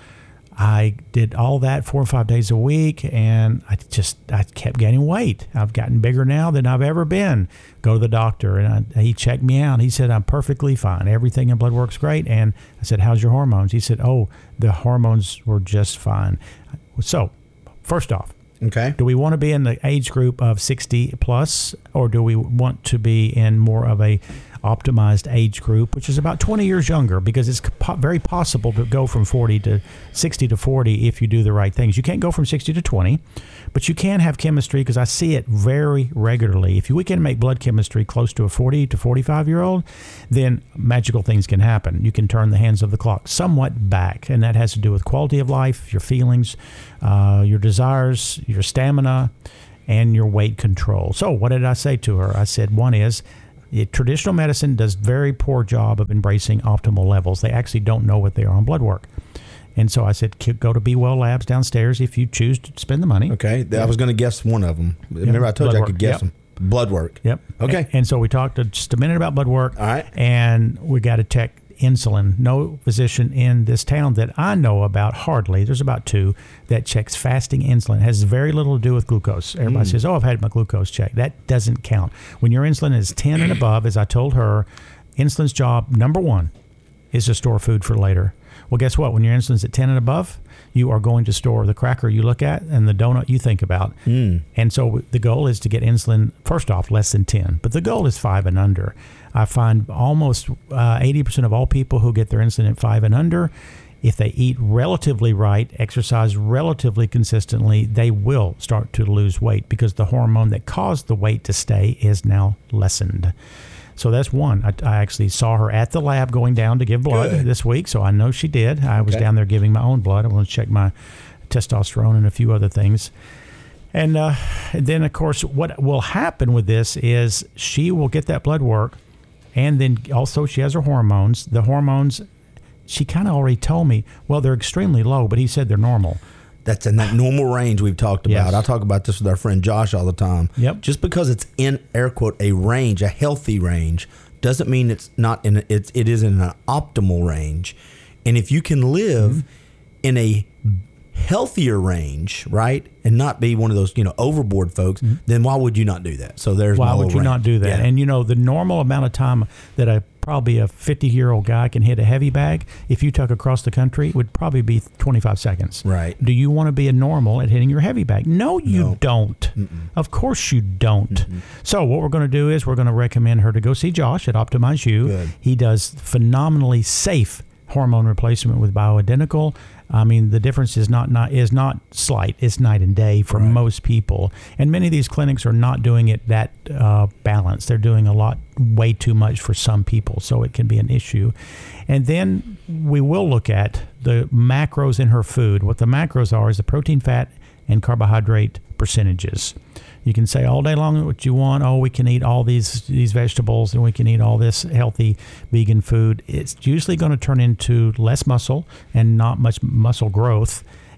I did all that four or five days a week, and I just I kept gaining weight. I've gotten bigger now than I've ever been. Go to the doctor, and I, he checked me out. He said, I'm perfectly fine. Everything in blood work's great. And I said, how's your hormones? He said, oh, the hormones were just fine. So, first off, okay, do we want to be in the age group of sixty plus, or do we want to be in more of a optimized age group, which is about twenty years younger, because it's po- very possible to go from forty to sixty to forty if you do the right things. You can't go from sixty to twenty, but you can have chemistry, because I see it very regularly. If we can make blood chemistry close to a forty to forty-five year old, then magical things can happen. You can turn the hands of the clock somewhat back, and that has to do with quality of life, your feelings, uh, your desires, your stamina, and your weight control. So what did I say to her? I said, one is, It, traditional medicine does very poor job of embracing optimal levels. They actually don't know what they are on blood work. And so I said, go to Be Well Labs downstairs if you choose to spend the money. Okay, I was going to guess one of them. Remember, I told blood you I work. could guess Yep. them. Blood work. Yep. Okay. And, and so we talked to just a minute about blood work. All right. And we got to check insulin. No physician in this town that I know about, hardly, there's about two, that checks fasting insulin. It has very little to do with glucose. Everybody Mm. says, oh, I've had my glucose checked. That doesn't count. When your insulin is ten and above, as I told her, insulin's job, number one, is to store food for later. Well, guess what? When your insulin's at ten and above, you are going to store the cracker you look at and the donut you think about. Mm. And so the goal is to get insulin, first off, less than ten. But the goal is five and under. I find almost uh, eighty percent of all people who get their insulin at five and under, if they eat relatively right, exercise relatively consistently, they will start to lose weight, because the hormone that caused the weight to stay is now lessened. So that's one. I, I actually saw her at the lab going down to give blood Good. this week, so I know she did. I was Okay. down there giving my own blood. I want to check my testosterone and a few other things. And uh, then, of course, what will happen with this is she will get that blood work, and then also she has her hormones. The hormones, she kind of already told me, well, they're extremely low, but he said they're normal. That's in that normal range we've talked about. Yes. I talk about this with our friend Josh all the time. Yep. Just because it's in air quote a range, a healthy range, doesn't mean it's not in. It's it is in an optimal range, and if you can live mm-hmm. in a healthier range, right, and not be one of those you know overboard folks, mm-hmm. then why would you not do that? So there's why my would little you range. not do that? Yeah. And you know the normal amount of time that a probably a fifty year old guy can hit a heavy bag, if you took across the country, would probably be twenty-five seconds. Right. Do you want to be a normal at hitting your heavy bag? No, you No. don't. Mm-mm. Of course you don't. Mm-mm. So what we're going to do is we're going to recommend her to go see Josh at Optimize You. Good. He does phenomenally safe hormone replacement with Bioidentical. I mean, the difference is not, not is not slight. It's night and day for Right. most people. And many of these clinics are not doing it that uh, balanced. They're doing a lot, way too much for some people, so it can be an issue. And then we will look at the macros in her food. What the macros are is the protein, fat, and carbohydrate percentages. You can say all day long what you want. Oh, we can eat all these these vegetables and we can eat all this healthy vegan food. It's usually going to turn into less muscle and not much muscle growth.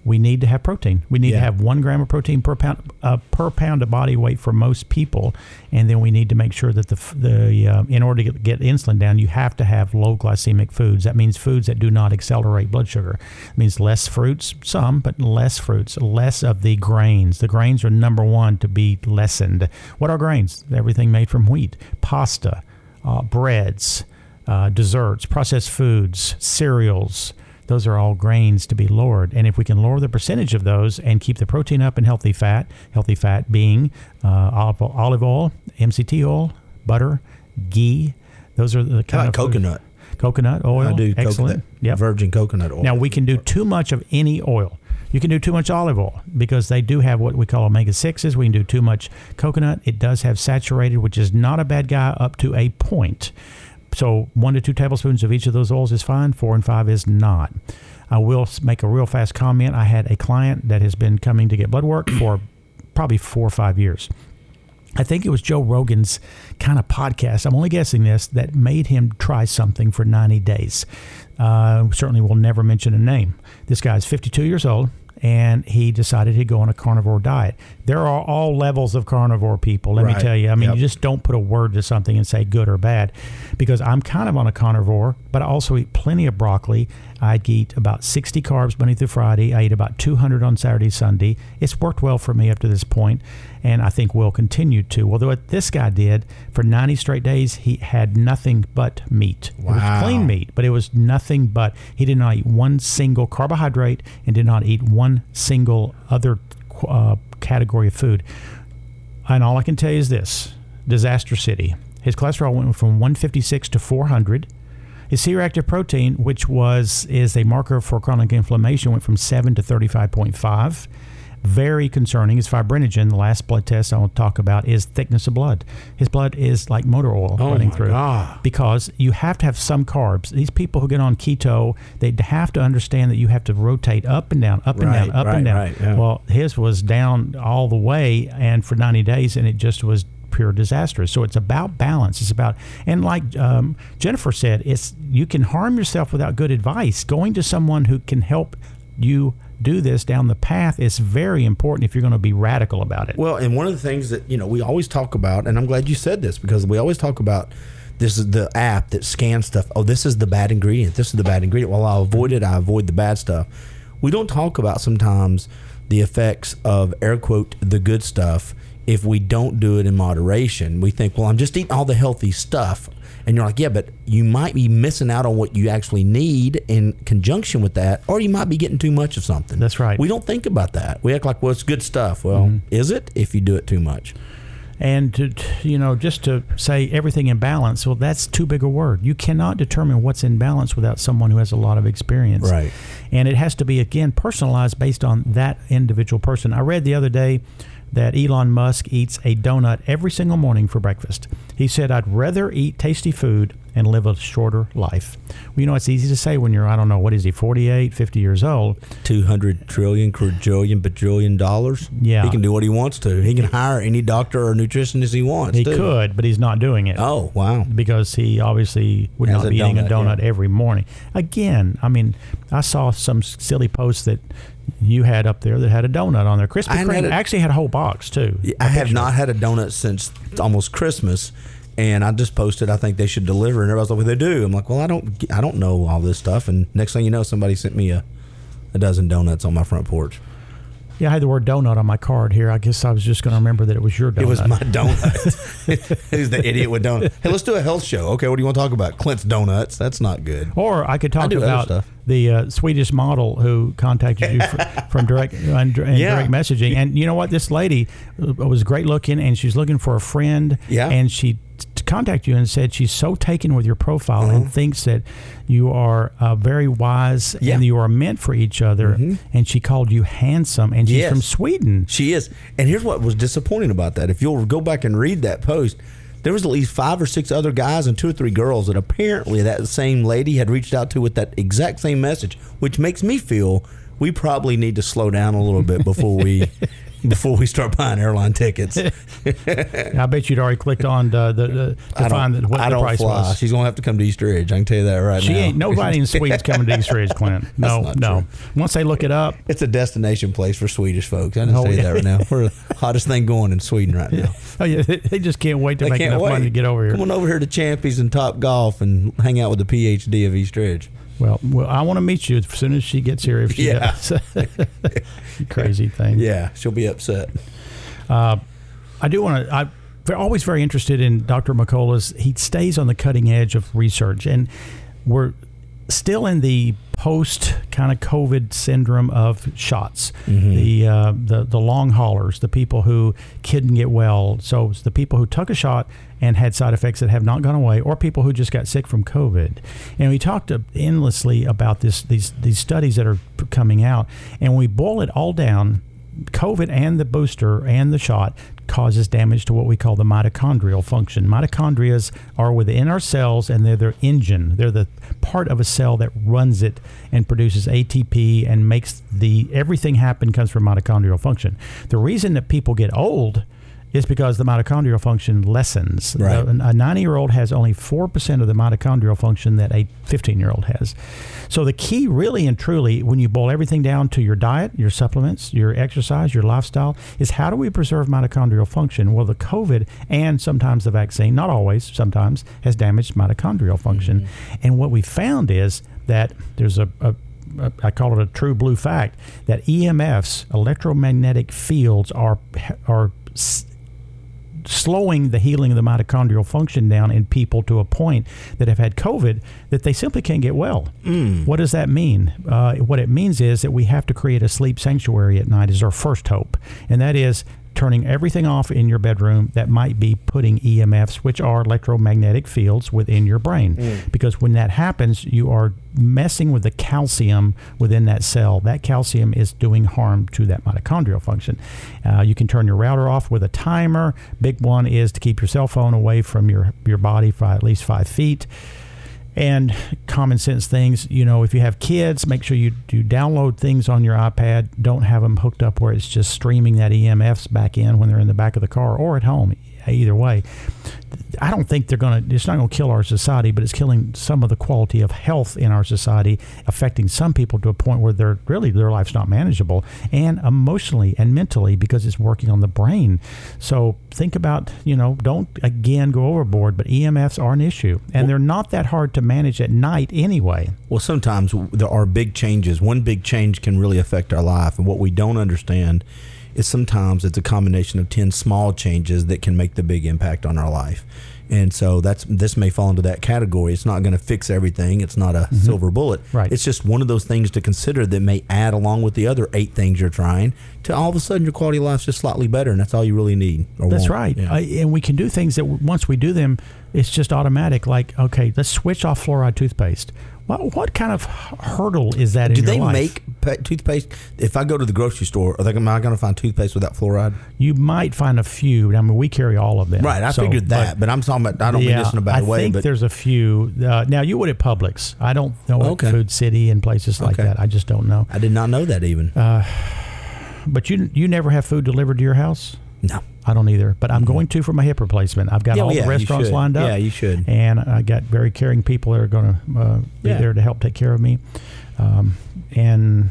we need to have protein. We need Yeah. to have one gram of protein per pound uh, per pound of body weight for most people, and then we need to make sure that the f- the uh, in order to get, get insulin down, you have to have low glycemic foods. That means foods that do not accelerate blood sugar. It means less fruits, some, but less fruits, less of the grains. The grains are number one to be lessened. What are grains? Everything made from wheat, pasta, uh, breads, uh, desserts, processed foods, cereals. Those are all grains to be lowered. And if we can lower the percentage of those and keep the protein up and healthy fat, healthy fat being uh, olive, olive oil, M C T oil, butter, ghee, those are the kind I like of coconut. Food. Coconut oil. I do Excellent. coconut, Yep. virgin coconut oil. Now, we can do too much of any oil. You can do too much olive oil because they do have what we call omega sixes. We can do too much coconut. It does have saturated, which is not a bad guy up to a point. So one to two tablespoons of each of those oils is fine. Four and five is not. I will make a real fast comment. I had a client that has been coming to get blood work for probably four or five years. I think it was Joe Rogan's kind of podcast, I'm only guessing this, that made him try something for ninety days. Uh, certainly will never mention a name. This guy's fifty-two years old, and he decided he'd go on a carnivore diet. There are all levels of carnivore people, let Right. me tell you. I mean, Yep. you just don't put a word to something and say good or bad, because I'm kind of on a carnivore, but I also eat plenty of broccoli. I eat about sixty carbs Monday through Friday. I eat about two hundred on Saturday, Sunday. It's worked well for me up to this point, and I think will continue to. Although what this guy did, for ninety straight days, he had nothing but meat. It was Wow. clean meat, but it was nothing but. He did not eat one single carbohydrate and did not eat one single other uh, category of food. And all I can tell you is this: disaster city. His cholesterol went from one fifty-six to four hundred. His C-reactive protein, which was is a marker for chronic inflammation, went from seven to thirty-five point five. Very concerning. His fibrinogen, the last blood test I will talk about, is thickness of blood. His blood is like motor oil Oh running my through. God. Because you have to have some carbs. These people who get on keto, they have to understand that you have to rotate up and down, up and Right, down, up right, and down. right, yeah. Well, his was down all the way, and for ninety days, and it just was pure disastrous. So it's about balance. It's about, and like um, Jennifer said, it's you can harm yourself without good advice. Going to someone who can help you do this down the path is very important if you're going to be radical about it. Well, and one of the things that, you know, we always talk about, and I'm glad you said this, because we always talk about this is the app that scans stuff. Oh, this is the bad ingredient. This is the bad ingredient. Well, I'll avoid it. I avoid the bad stuff. We don't talk about sometimes the effects of, air quote, the good stuff if we don't do it in moderation. We think, well, I'm just eating all the healthy stuff. And you're like, yeah, but you might be missing out on what you actually need in conjunction with that, or you might be getting too much of something. That's right. We don't think about that. We act like, well, it's good stuff. Well, Mhm. is it if you do it too much? And to, to, you know, just to say everything in balance, well, that's too big a word. You cannot determine what's in balance without someone who has a lot of experience. Right. And it has to be, again, personalized based on that individual person. I read the other day that Elon Musk eats a donut every single morning for breakfast. He said, I'd rather eat tasty food and live a shorter life. Well, you know, it's easy to say when you're, I don't know, what is he, forty-eight, fifty years old. two hundred trillion, quadrillion, bajillion dollars. Yeah. He can do what he wants to. He can hire any doctor or nutritionist he wants. He too. could, but he's not doing it. Oh, wow. Because he obviously would Has not a be eating a donut, donut yeah. every morning. Again, I mean, I saw some silly post that you had up there that had a donut on there. Krispy I hadn't Kreme had a- actually had a whole box, too. I have not had a donut since almost Christmas, and I just posted, I think they should deliver, and everybody's like, well, they do. I'm like, well, I don't I don't know all this stuff, and next thing you know, somebody sent me a, a dozen donuts on my front porch. Yeah, I had the word donut on my card here. I guess I was just going to remember that it was your donut. It was my donut. He's the idiot with donuts. Hey, let's do a health show. Okay, what do you want to talk about? Clint's Donuts. That's not good. Or I could I talk do other about stuff. the uh, Swedish model who contacted you fr- from direct and, and Yeah. direct messaging. And you know what? This lady was great looking, and she's looking for a friend. Yeah. And she t- contacted you and said she's so taken with your profile Uh-huh. and thinks that you are uh, very wise Yeah. and you are meant for each other. Mhm. And she called you handsome, and she's Yes. from Sweden. She is. And here's what was disappointing about that. If you'll go back and read that post, there was at least five or six other guys and two or three girls that apparently that same lady had reached out to with that exact same message, which makes me feel we probably need to slow down a little bit before we before we start buying airline tickets. I bet you'd already clicked on the, the, the to I find don't, what I the don't price fly. was. She's gonna have to come to Easter Ridge. I can tell you that right she now. She ain't nobody in Sweden's coming to Easter Ridge, Clint. No, not no. true. Once they look it up, it's a destination place for Swedish folks. I just Oh, tell you yeah. that right now. We're the hottest thing going in Sweden right now. Oh yeah, they, they just can't wait to They make can't enough wait. money to get over here. Come on over here to Champions and Top Golf and hang out with the P H D of East Ridge. Well, well, I want to meet you as soon as she gets here. If she Yeah. does, crazy thing. Yeah, she'll be upset. Uh, I do want to. I'm always very interested in Doctor McCullough's. He stays on the cutting edge of research, and we're still in the post kind of COVID syndrome of shots. Mm-hmm. The uh, the the long haulers, the people who couldn't get well. So it's the people who took a shot and had side effects that have not gone away, or people who just got sick from COVID. And we talked endlessly about this these these studies that are coming out, and when we boil it all down, COVID and the booster and the shot causes damage to what we call the mitochondrial function. Mitochondria are within our cells, and they're their engine. They're the part of a cell that runs it and produces A T P and makes the everything happen comes from mitochondrial function. The reason that people get old is because the mitochondrial function lessens. Right. A ninety-year-old has only four percent of the mitochondrial function that a fifteen-year-old has. So the key really and truly, when you boil everything down to your diet, your supplements, your exercise, your lifestyle, is how do we preserve mitochondrial function? Well, the COVID and sometimes the vaccine, not always, sometimes, has damaged mitochondrial function. Mm-hmm. And what we found is that there's a, a I call it a true blue fact, that E M Fs, electromagnetic fields, are are slowing the healing of the mitochondrial function down in people to a point that have had COVID that they simply can't get well. Mm. What does that mean? Uh, what it means is that we have to create a sleep sanctuary at night is our first hope. And that is turning everything off in your bedroom that might be putting E M Fs, which are electromagnetic fields, within your brain. Mm. Because when that happens, you are messing with the calcium within that cell. That calcium is doing harm to that mitochondrial function. Uh, you can turn your router off with a timer. Big one is to keep your cell phone away from your, your body for at least five feet. And common sense things, you know, if you have kids, make sure you do download things on your iPad. Don't have them hooked up where it's just streaming that E M Fs back in when they're in the back of the car or at home. Either way, I don't think they're going to, it's not going to kill our society, but it's killing some of the quality of health in our society, affecting some people to a point where they're really, their life's not manageable, and emotionally and mentally, because it's working on the brain. So think about, you know, don't again go overboard, but E M Fs are an issue, and they're not that hard to manage at night anyway. Well, sometimes there are big changes. One big change can really affect our life, and what we don't understand is sometimes it's a combination of ten small changes that can make the big impact on our life. And so that's this may fall into that category. It's not going to fix everything. It's not a mm-hmm. silver bullet. Right. It's just one of those things to consider that may add along with the other eight things you're trying to all of a sudden your quality of life's just slightly better, and that's all you really need. Or that's want. right. Yeah. I, and we can do things that once we do them, it's just automatic. Like, okay, let's switch off fluoride toothpaste. What, what kind of hurdle is that in Do your they life? make pa- toothpaste? If I go to the grocery store, are they, am I going to find toothpaste without fluoride? You might find a few. I mean, we carry all of them. Right, I So, figured that, but, but I'm talking about, I don't yeah, mean this in a bad I way. I think but there's a few. Uh, now, you would at Publix. I don't know Okay. at Food City and places like Okay. that. I just don't know. I did not know that even. Uh, but you you never have food delivered to your house? No. I don't either, but I'm going to for my hip replacement. I've got Yeah, all yeah, the you restaurants should. lined up. Yeah, you should. And I got very caring people that are going to uh, be Yeah. there to help take care of me. Um, and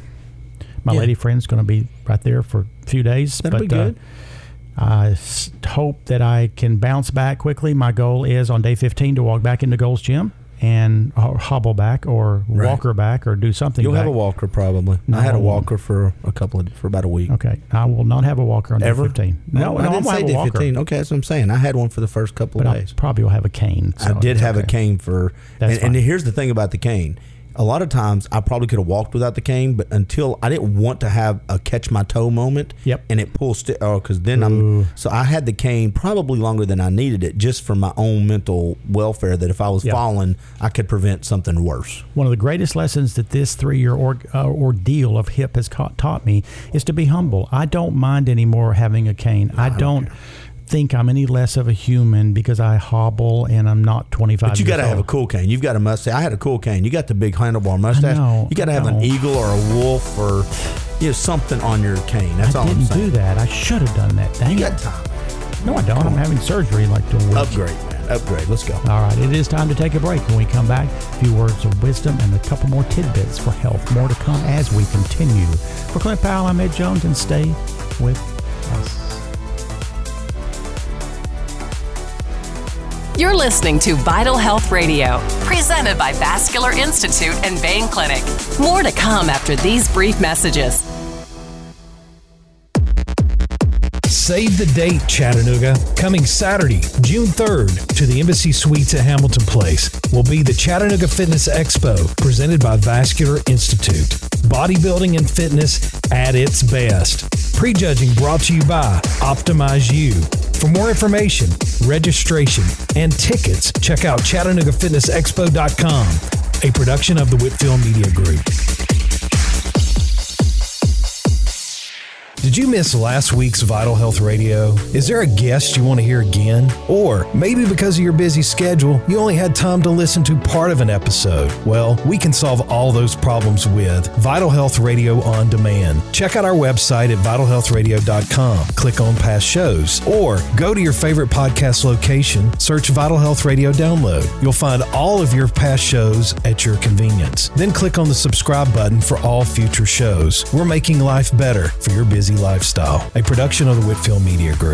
my Yeah. lady friend's going to be right there for a few days. That'll but, be good. Uh, I s- hope that I can bounce back quickly. My goal is on day fifteen to walk back into Gold's Gym and ho- hobble back or Right. walker back or do something. You'll back. have a walker probably. No, I had I a won't. walker for a couple of for about a week. Okay, I will not have a walker on Ever? day fifteen. No, Oh, no, I I'm didn't gonna say have a day walker. fifteen. Okay, that's what I'm saying. I had one for the first couple But of I days. probably will have a cane. I so did it's have a okay. cane for, That's and, and fine. here's the thing about the cane. A lot of times I probably could have walked without the cane, but until I didn't want to have a catch my toe moment. Yep. And it pulls sti- oh, because then I'm so I had the cane probably longer than I needed it, just for my own mental welfare. That if I was Yep. falling, I could prevent something worse. One of the greatest lessons that this three-year or, uh, ordeal of hip has ca- taught me is to be humble. I don't mind anymore having a cane. I don't think I'm any less of a human because I hobble and I'm not twenty-five But you years got to have a old. cool cane. You've got a mustache. I had a cool cane. You got the big handlebar mustache. know, you got to I have know. an eagle or a wolf or you know, something on your cane. That's I all I'm didn't saying. do that. I should have done that. Dang You it. got time. No, I don't. I'm having surgery in like two weeks. Upgrade, man. Upgrade. Let's go. All right, it is time to take a break. When we come back, a few words of wisdom and a couple more tidbits for health. More to come as we continue. For Clint Powell, I'm Ed Jones, and stay with us. You're listening to Vital Health Radio, presented by Vascular Institute and Vein Clinic. More to come after these brief messages. Save the date, Chattanooga. Coming Saturday, June third, to the Embassy Suites at Hamilton Place will be the Chattanooga Fitness Expo, presented by Vascular Institute. Bodybuilding and fitness at its best. Prejudging brought to you by Optimize You. For more information, registration, and tickets, check out Chattanooga Fitness Expo dot com, a production of the Whitfield Media Group. Did you miss last week's Vital Health Radio? Is there a guest you want to hear again? Or maybe because of your busy schedule, you only had time to listen to part of an episode? Well, we can solve all those problems with Vital Health Radio On Demand. Check out our website at vital health radio dot com. Click on past shows. Or go to your favorite podcast location, search Vital Health Radio Download. You'll find all of your past shows at your convenience. Then click on the subscribe button for all future shows. We're making life better for your busy lifestyle, a production of the Whitfield Media Group.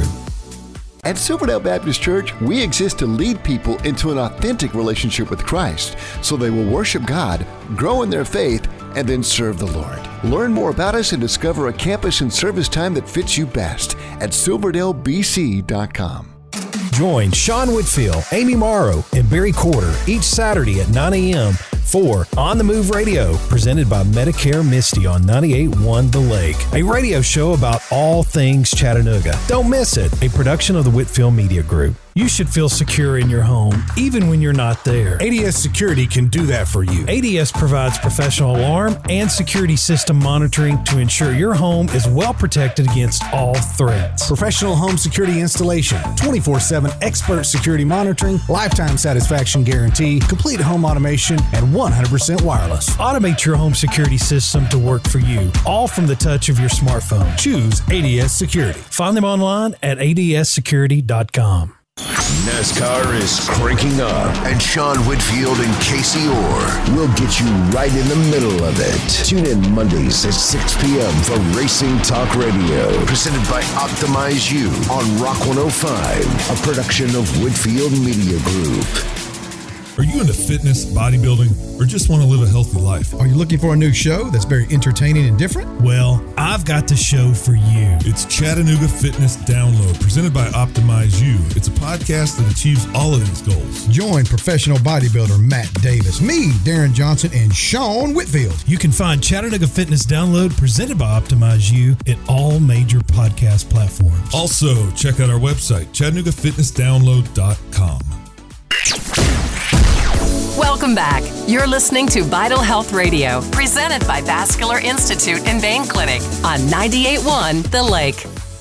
At Silverdale Baptist Church, we exist to lead people into an authentic relationship with Christ so they will worship God, grow in their faith, and then serve the Lord. Learn more about us and discover a campus and service time that fits you best at silverdale b c dot com. Join Sean Whitfield, Amy Morrow, and Barry Corder each Saturday at nine a.m. for On the Move Radio, presented by Medicare Misty on ninety-eight point one The Lake, a radio show about all things Chattanooga. Don't miss it, a production of the Whitfield Media Group. You should feel secure in your home, even when you're not there. A D S Security can do that for you. A D S provides professional alarm and security system monitoring to ensure your home is well protected against all threats. Professional home security installation, twenty-four seven expert security monitoring, lifetime satisfaction guarantee, complete home automation, and one hundred percent wireless. Automate your home security system to work for you, all from the touch of your smartphone. Choose A D S Security. Find them online at a d s security dot com. NASCAR is cranking up, and Sean Whitfield and Casey Orr will get you right in the middle of it. Tune in Mondays at six p.m. for Racing Talk Radio, presented by Optimize You on Rock one oh five, a production of Whitfield Media Group. Are you into fitness, bodybuilding, or just want to live a healthy life? Are you looking for a new show that's very entertaining and different? Well, I've got the show for you. It's Chattanooga Fitness Download, presented by Optimize You. It's a podcast that achieves all of these goals. Join professional bodybuilder Matt Davis, me, Darren Johnson, and Sean Whitfield. You can find Chattanooga Fitness Download, presented by Optimize You, at all major podcast platforms. Also, check out our website, chattanooga fitness download dot com. Welcome back. You're listening to Vital Health Radio, presented by Vascular Institute and Vein Clinic on ninety-eight point one The Lake.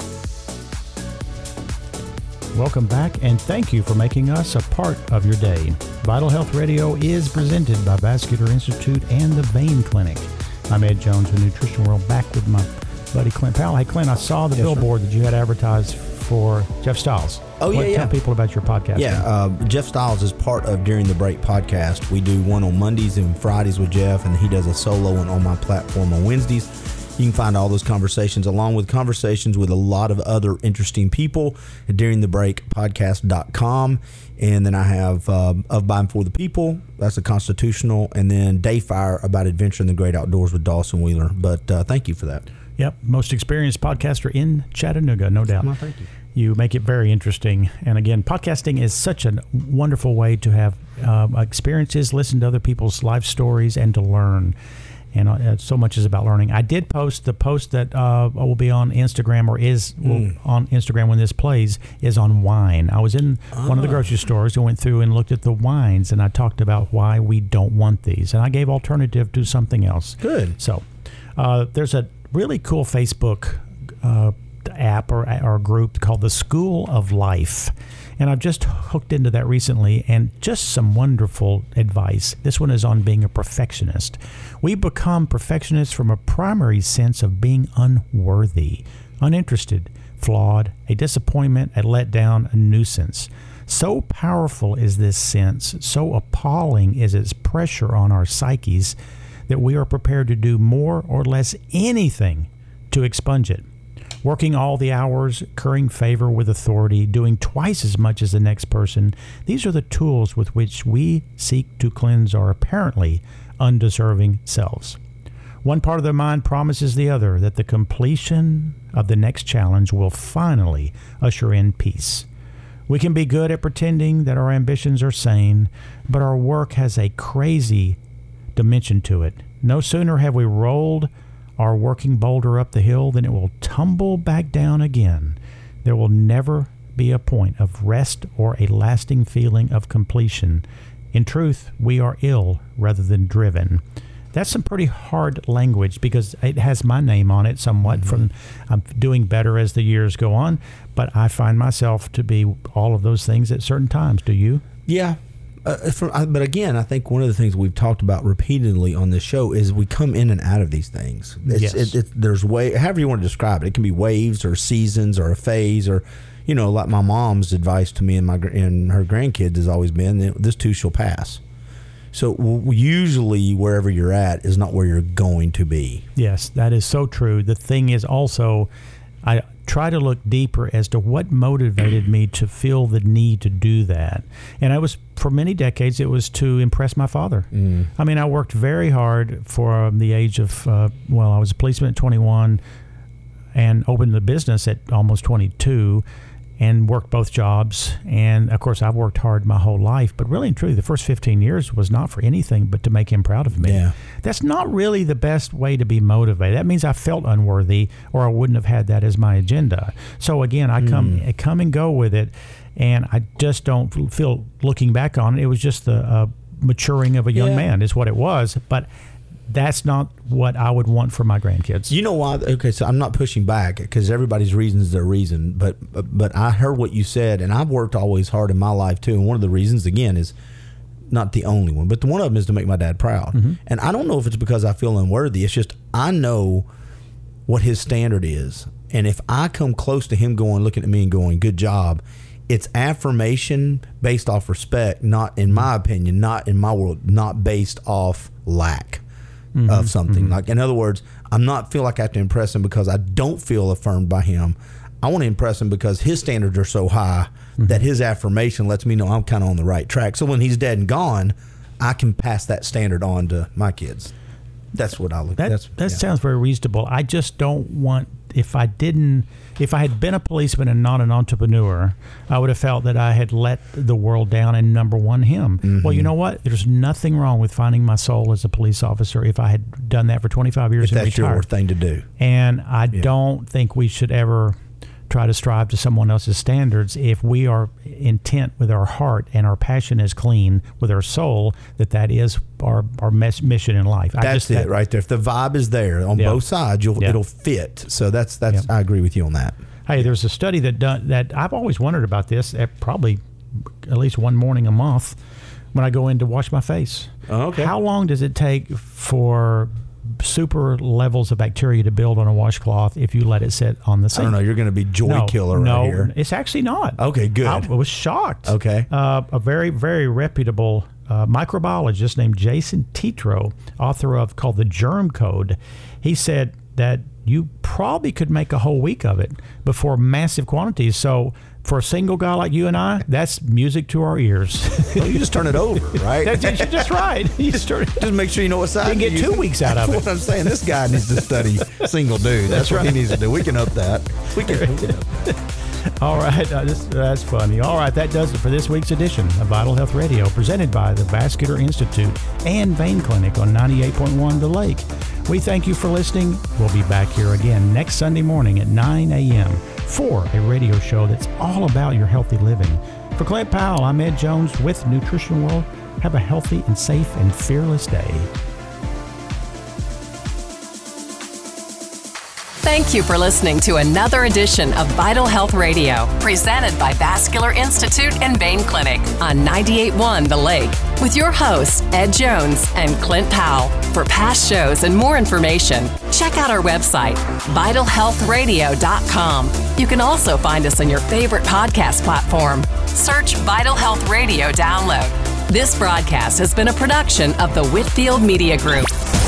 Welcome back, and thank you for making us a part of your day. Vital Health Radio is presented by Vascular Institute and the Vein Clinic. I'm Ed Jones with Nutrition World, back with my buddy Clint Powell. Hey, Clint, I saw the yes, billboard sir. that you had advertised for Jeff Styles. Oh, yeah, what, yeah. Tell people about your podcast. Yeah, uh, Jeff Styles is part of During the Break podcast. We do one on Mondays and Fridays with Jeff, and he does a solo one on my platform on Wednesdays. You can find all those conversations along with conversations with a lot of other interesting people at during the break podcast dot com. And then I have uh, Of By and For the People. That's a constitutional. And then Dayfire, about adventure in the great outdoors with Dawson Wheeler. But uh, thank you for that. Yep. Most experienced podcaster in Chattanooga, no doubt. Well, thank you. You make it very interesting. And again, podcasting is such a wonderful way to have uh, experiences, listen to other people's life stories, and to learn. And uh, so much is about learning. I did post the post that uh, will be on Instagram, or is mm. will, on Instagram when this plays, is on wine. I was in ah. one of the grocery stores and went through and looked at the wines, and I talked about why we don't want these. And I gave alternative to something else. Good. So uh, there's a really cool Facebook uh, app or, or group called the School of Life. And I've just hooked into that recently, and just some wonderful advice. This one is on being a perfectionist. We become perfectionists from a primary sense of being unworthy, uninterested, flawed, a disappointment, a letdown, a nuisance. So powerful is this sense, so appalling is its pressure on our psyches, that we are prepared to do more or less anything to expunge it. Working all the hours, currying favor with authority, doing twice as much as the next person, these are the tools with which we seek to cleanse our apparently undeserving selves. One part of the mind promises the other that the completion of the next challenge will finally usher in peace. We can be good at pretending that our ambitions are sane, but our work has a crazy dimension to it. No sooner have we rolled our working boulder up the hill than it will tumble back down again. There will never be a point of rest or a lasting feeling of completion. In truth, we are ill rather than driven. That's some pretty hard language because it has my name on it somewhat. Mm-hmm. From I'm doing better as the years go on, but I find myself to be all of those things at certain times. Do you? Yeah. Uh, from, uh, but again, I think one of the things we've talked about repeatedly on this show is we come in and out of these things. It's, yes. it, it, there's way, however you want to describe it. It can be waves or seasons or a phase or, you know, like my mom's advice to me and my and her grandkids has always been, this too shall pass. So w- usually wherever you're at is not where you're going to be. Yes, that is so true. The thing is also, I try to look deeper as to what motivated me to feel the need to do that. And I was, for many decades, it was to impress my father. Mm. I mean, I worked very hard for the age of, uh, well, I was a policeman at twenty-one and opened the business at almost twenty-two. And worked both jobs. And, of course, I've worked hard my whole life. But really and truly, the first fifteen years was not for anything but to make him proud of me. Yeah. That's not really the best way to be motivated. That means I felt unworthy or I wouldn't have had that as my agenda. So, again, I come mm. I come and go with it. And I just don't feel, looking back on it, it was just the uh, maturing of a young yeah. man is what it was. But that's not what I would want for my grandkids. You know why? Okay, so I'm not pushing back because everybody's reason is their reason. But but I heard what you said, and I've worked always hard in my life too. And one of the reasons, again, is not the only one, but the one of them is to make my dad proud. Mm-hmm. And I don't know if it's because I feel unworthy. It's just I know what his standard is, and if I come close to him, going looking at me and going, "Good job," it's affirmation based off respect, not in my opinion, not in my world, not based off lack. Mm-hmm, of something. Mm-hmm. Like, in other words, I'm not feel like I have to impress him because I don't feel affirmed by him. I want to impress him because his standards are so high mm-hmm. that his affirmation lets me know I'm kind of on the right track. So when he's dead and gone, I can pass that standard on to my kids. That's what I look at. That, that yeah. sounds very reasonable. I just don't want, if I didn't, if I had been a policeman and not an entrepreneur, I would have felt that I had let the world down and number one him. Mm-hmm. Well, you know what? There's nothing wrong with finding my soul as a police officer if I had done that for twenty-five years if and that's retired. your thing to do. And I yeah. don't think we should ever try to strive to someone else's standards if we are intent with our heart and our passion is clean with our soul, that that is our our mes- mission in life. That's I just, it that, right there. If the vibe is there on yeah. both sides, you'll, yeah. it'll fit. So that's that's. Yeah. I agree with you on that. Hey, there's a study that done, that I've always wondered about this. At probably at least one morning a month when I go in to wash my face. Oh, okay. How long does it take for super levels of bacteria to build on a washcloth if you let it sit on the sink? I don't know. You're going to be joy no, killer no, right here. It's actually not. Okay, good. I was shocked. Okay. Uh, a very, very reputable uh, microbiologist named Jason Tetro, author of called The Germ Code, he said that you probably could make a whole week of it before massive quantities. So for a single guy like you and I, that's music to our ears. Well, you just turn it over, right? That's you're just right. You just, turn, just make sure you know what side you can get two weeks out of it. That's what I'm saying. This guy needs to study single dude. That's, that's what right. he needs to do. We can up that. We can, we can up that. All right. Uh, this, that's funny. All right. That does it for this week's edition of Vital Health Radio, presented by the Vascular Institute and Vein Clinic on ninety-eight point one The Lake. We thank you for listening. We'll be back here again next Sunday morning at nine a.m. for a radio show that's all about your healthy living. For Clint Powell, I'm Ed Jones with Nutrition World. Have a healthy and safe and fearless day. Thank you for listening to another edition of Vital Health Radio, presented by Vascular Institute and Bain Clinic on ninety-eight point one The Lake, with your hosts, Ed Jones and Clint Powell. For past shows and more information, check out our website, vital health radio dot com. You can also find us on your favorite podcast platform. Search Vital Health Radio Download. This broadcast has been a production of the Whitfield Media Group.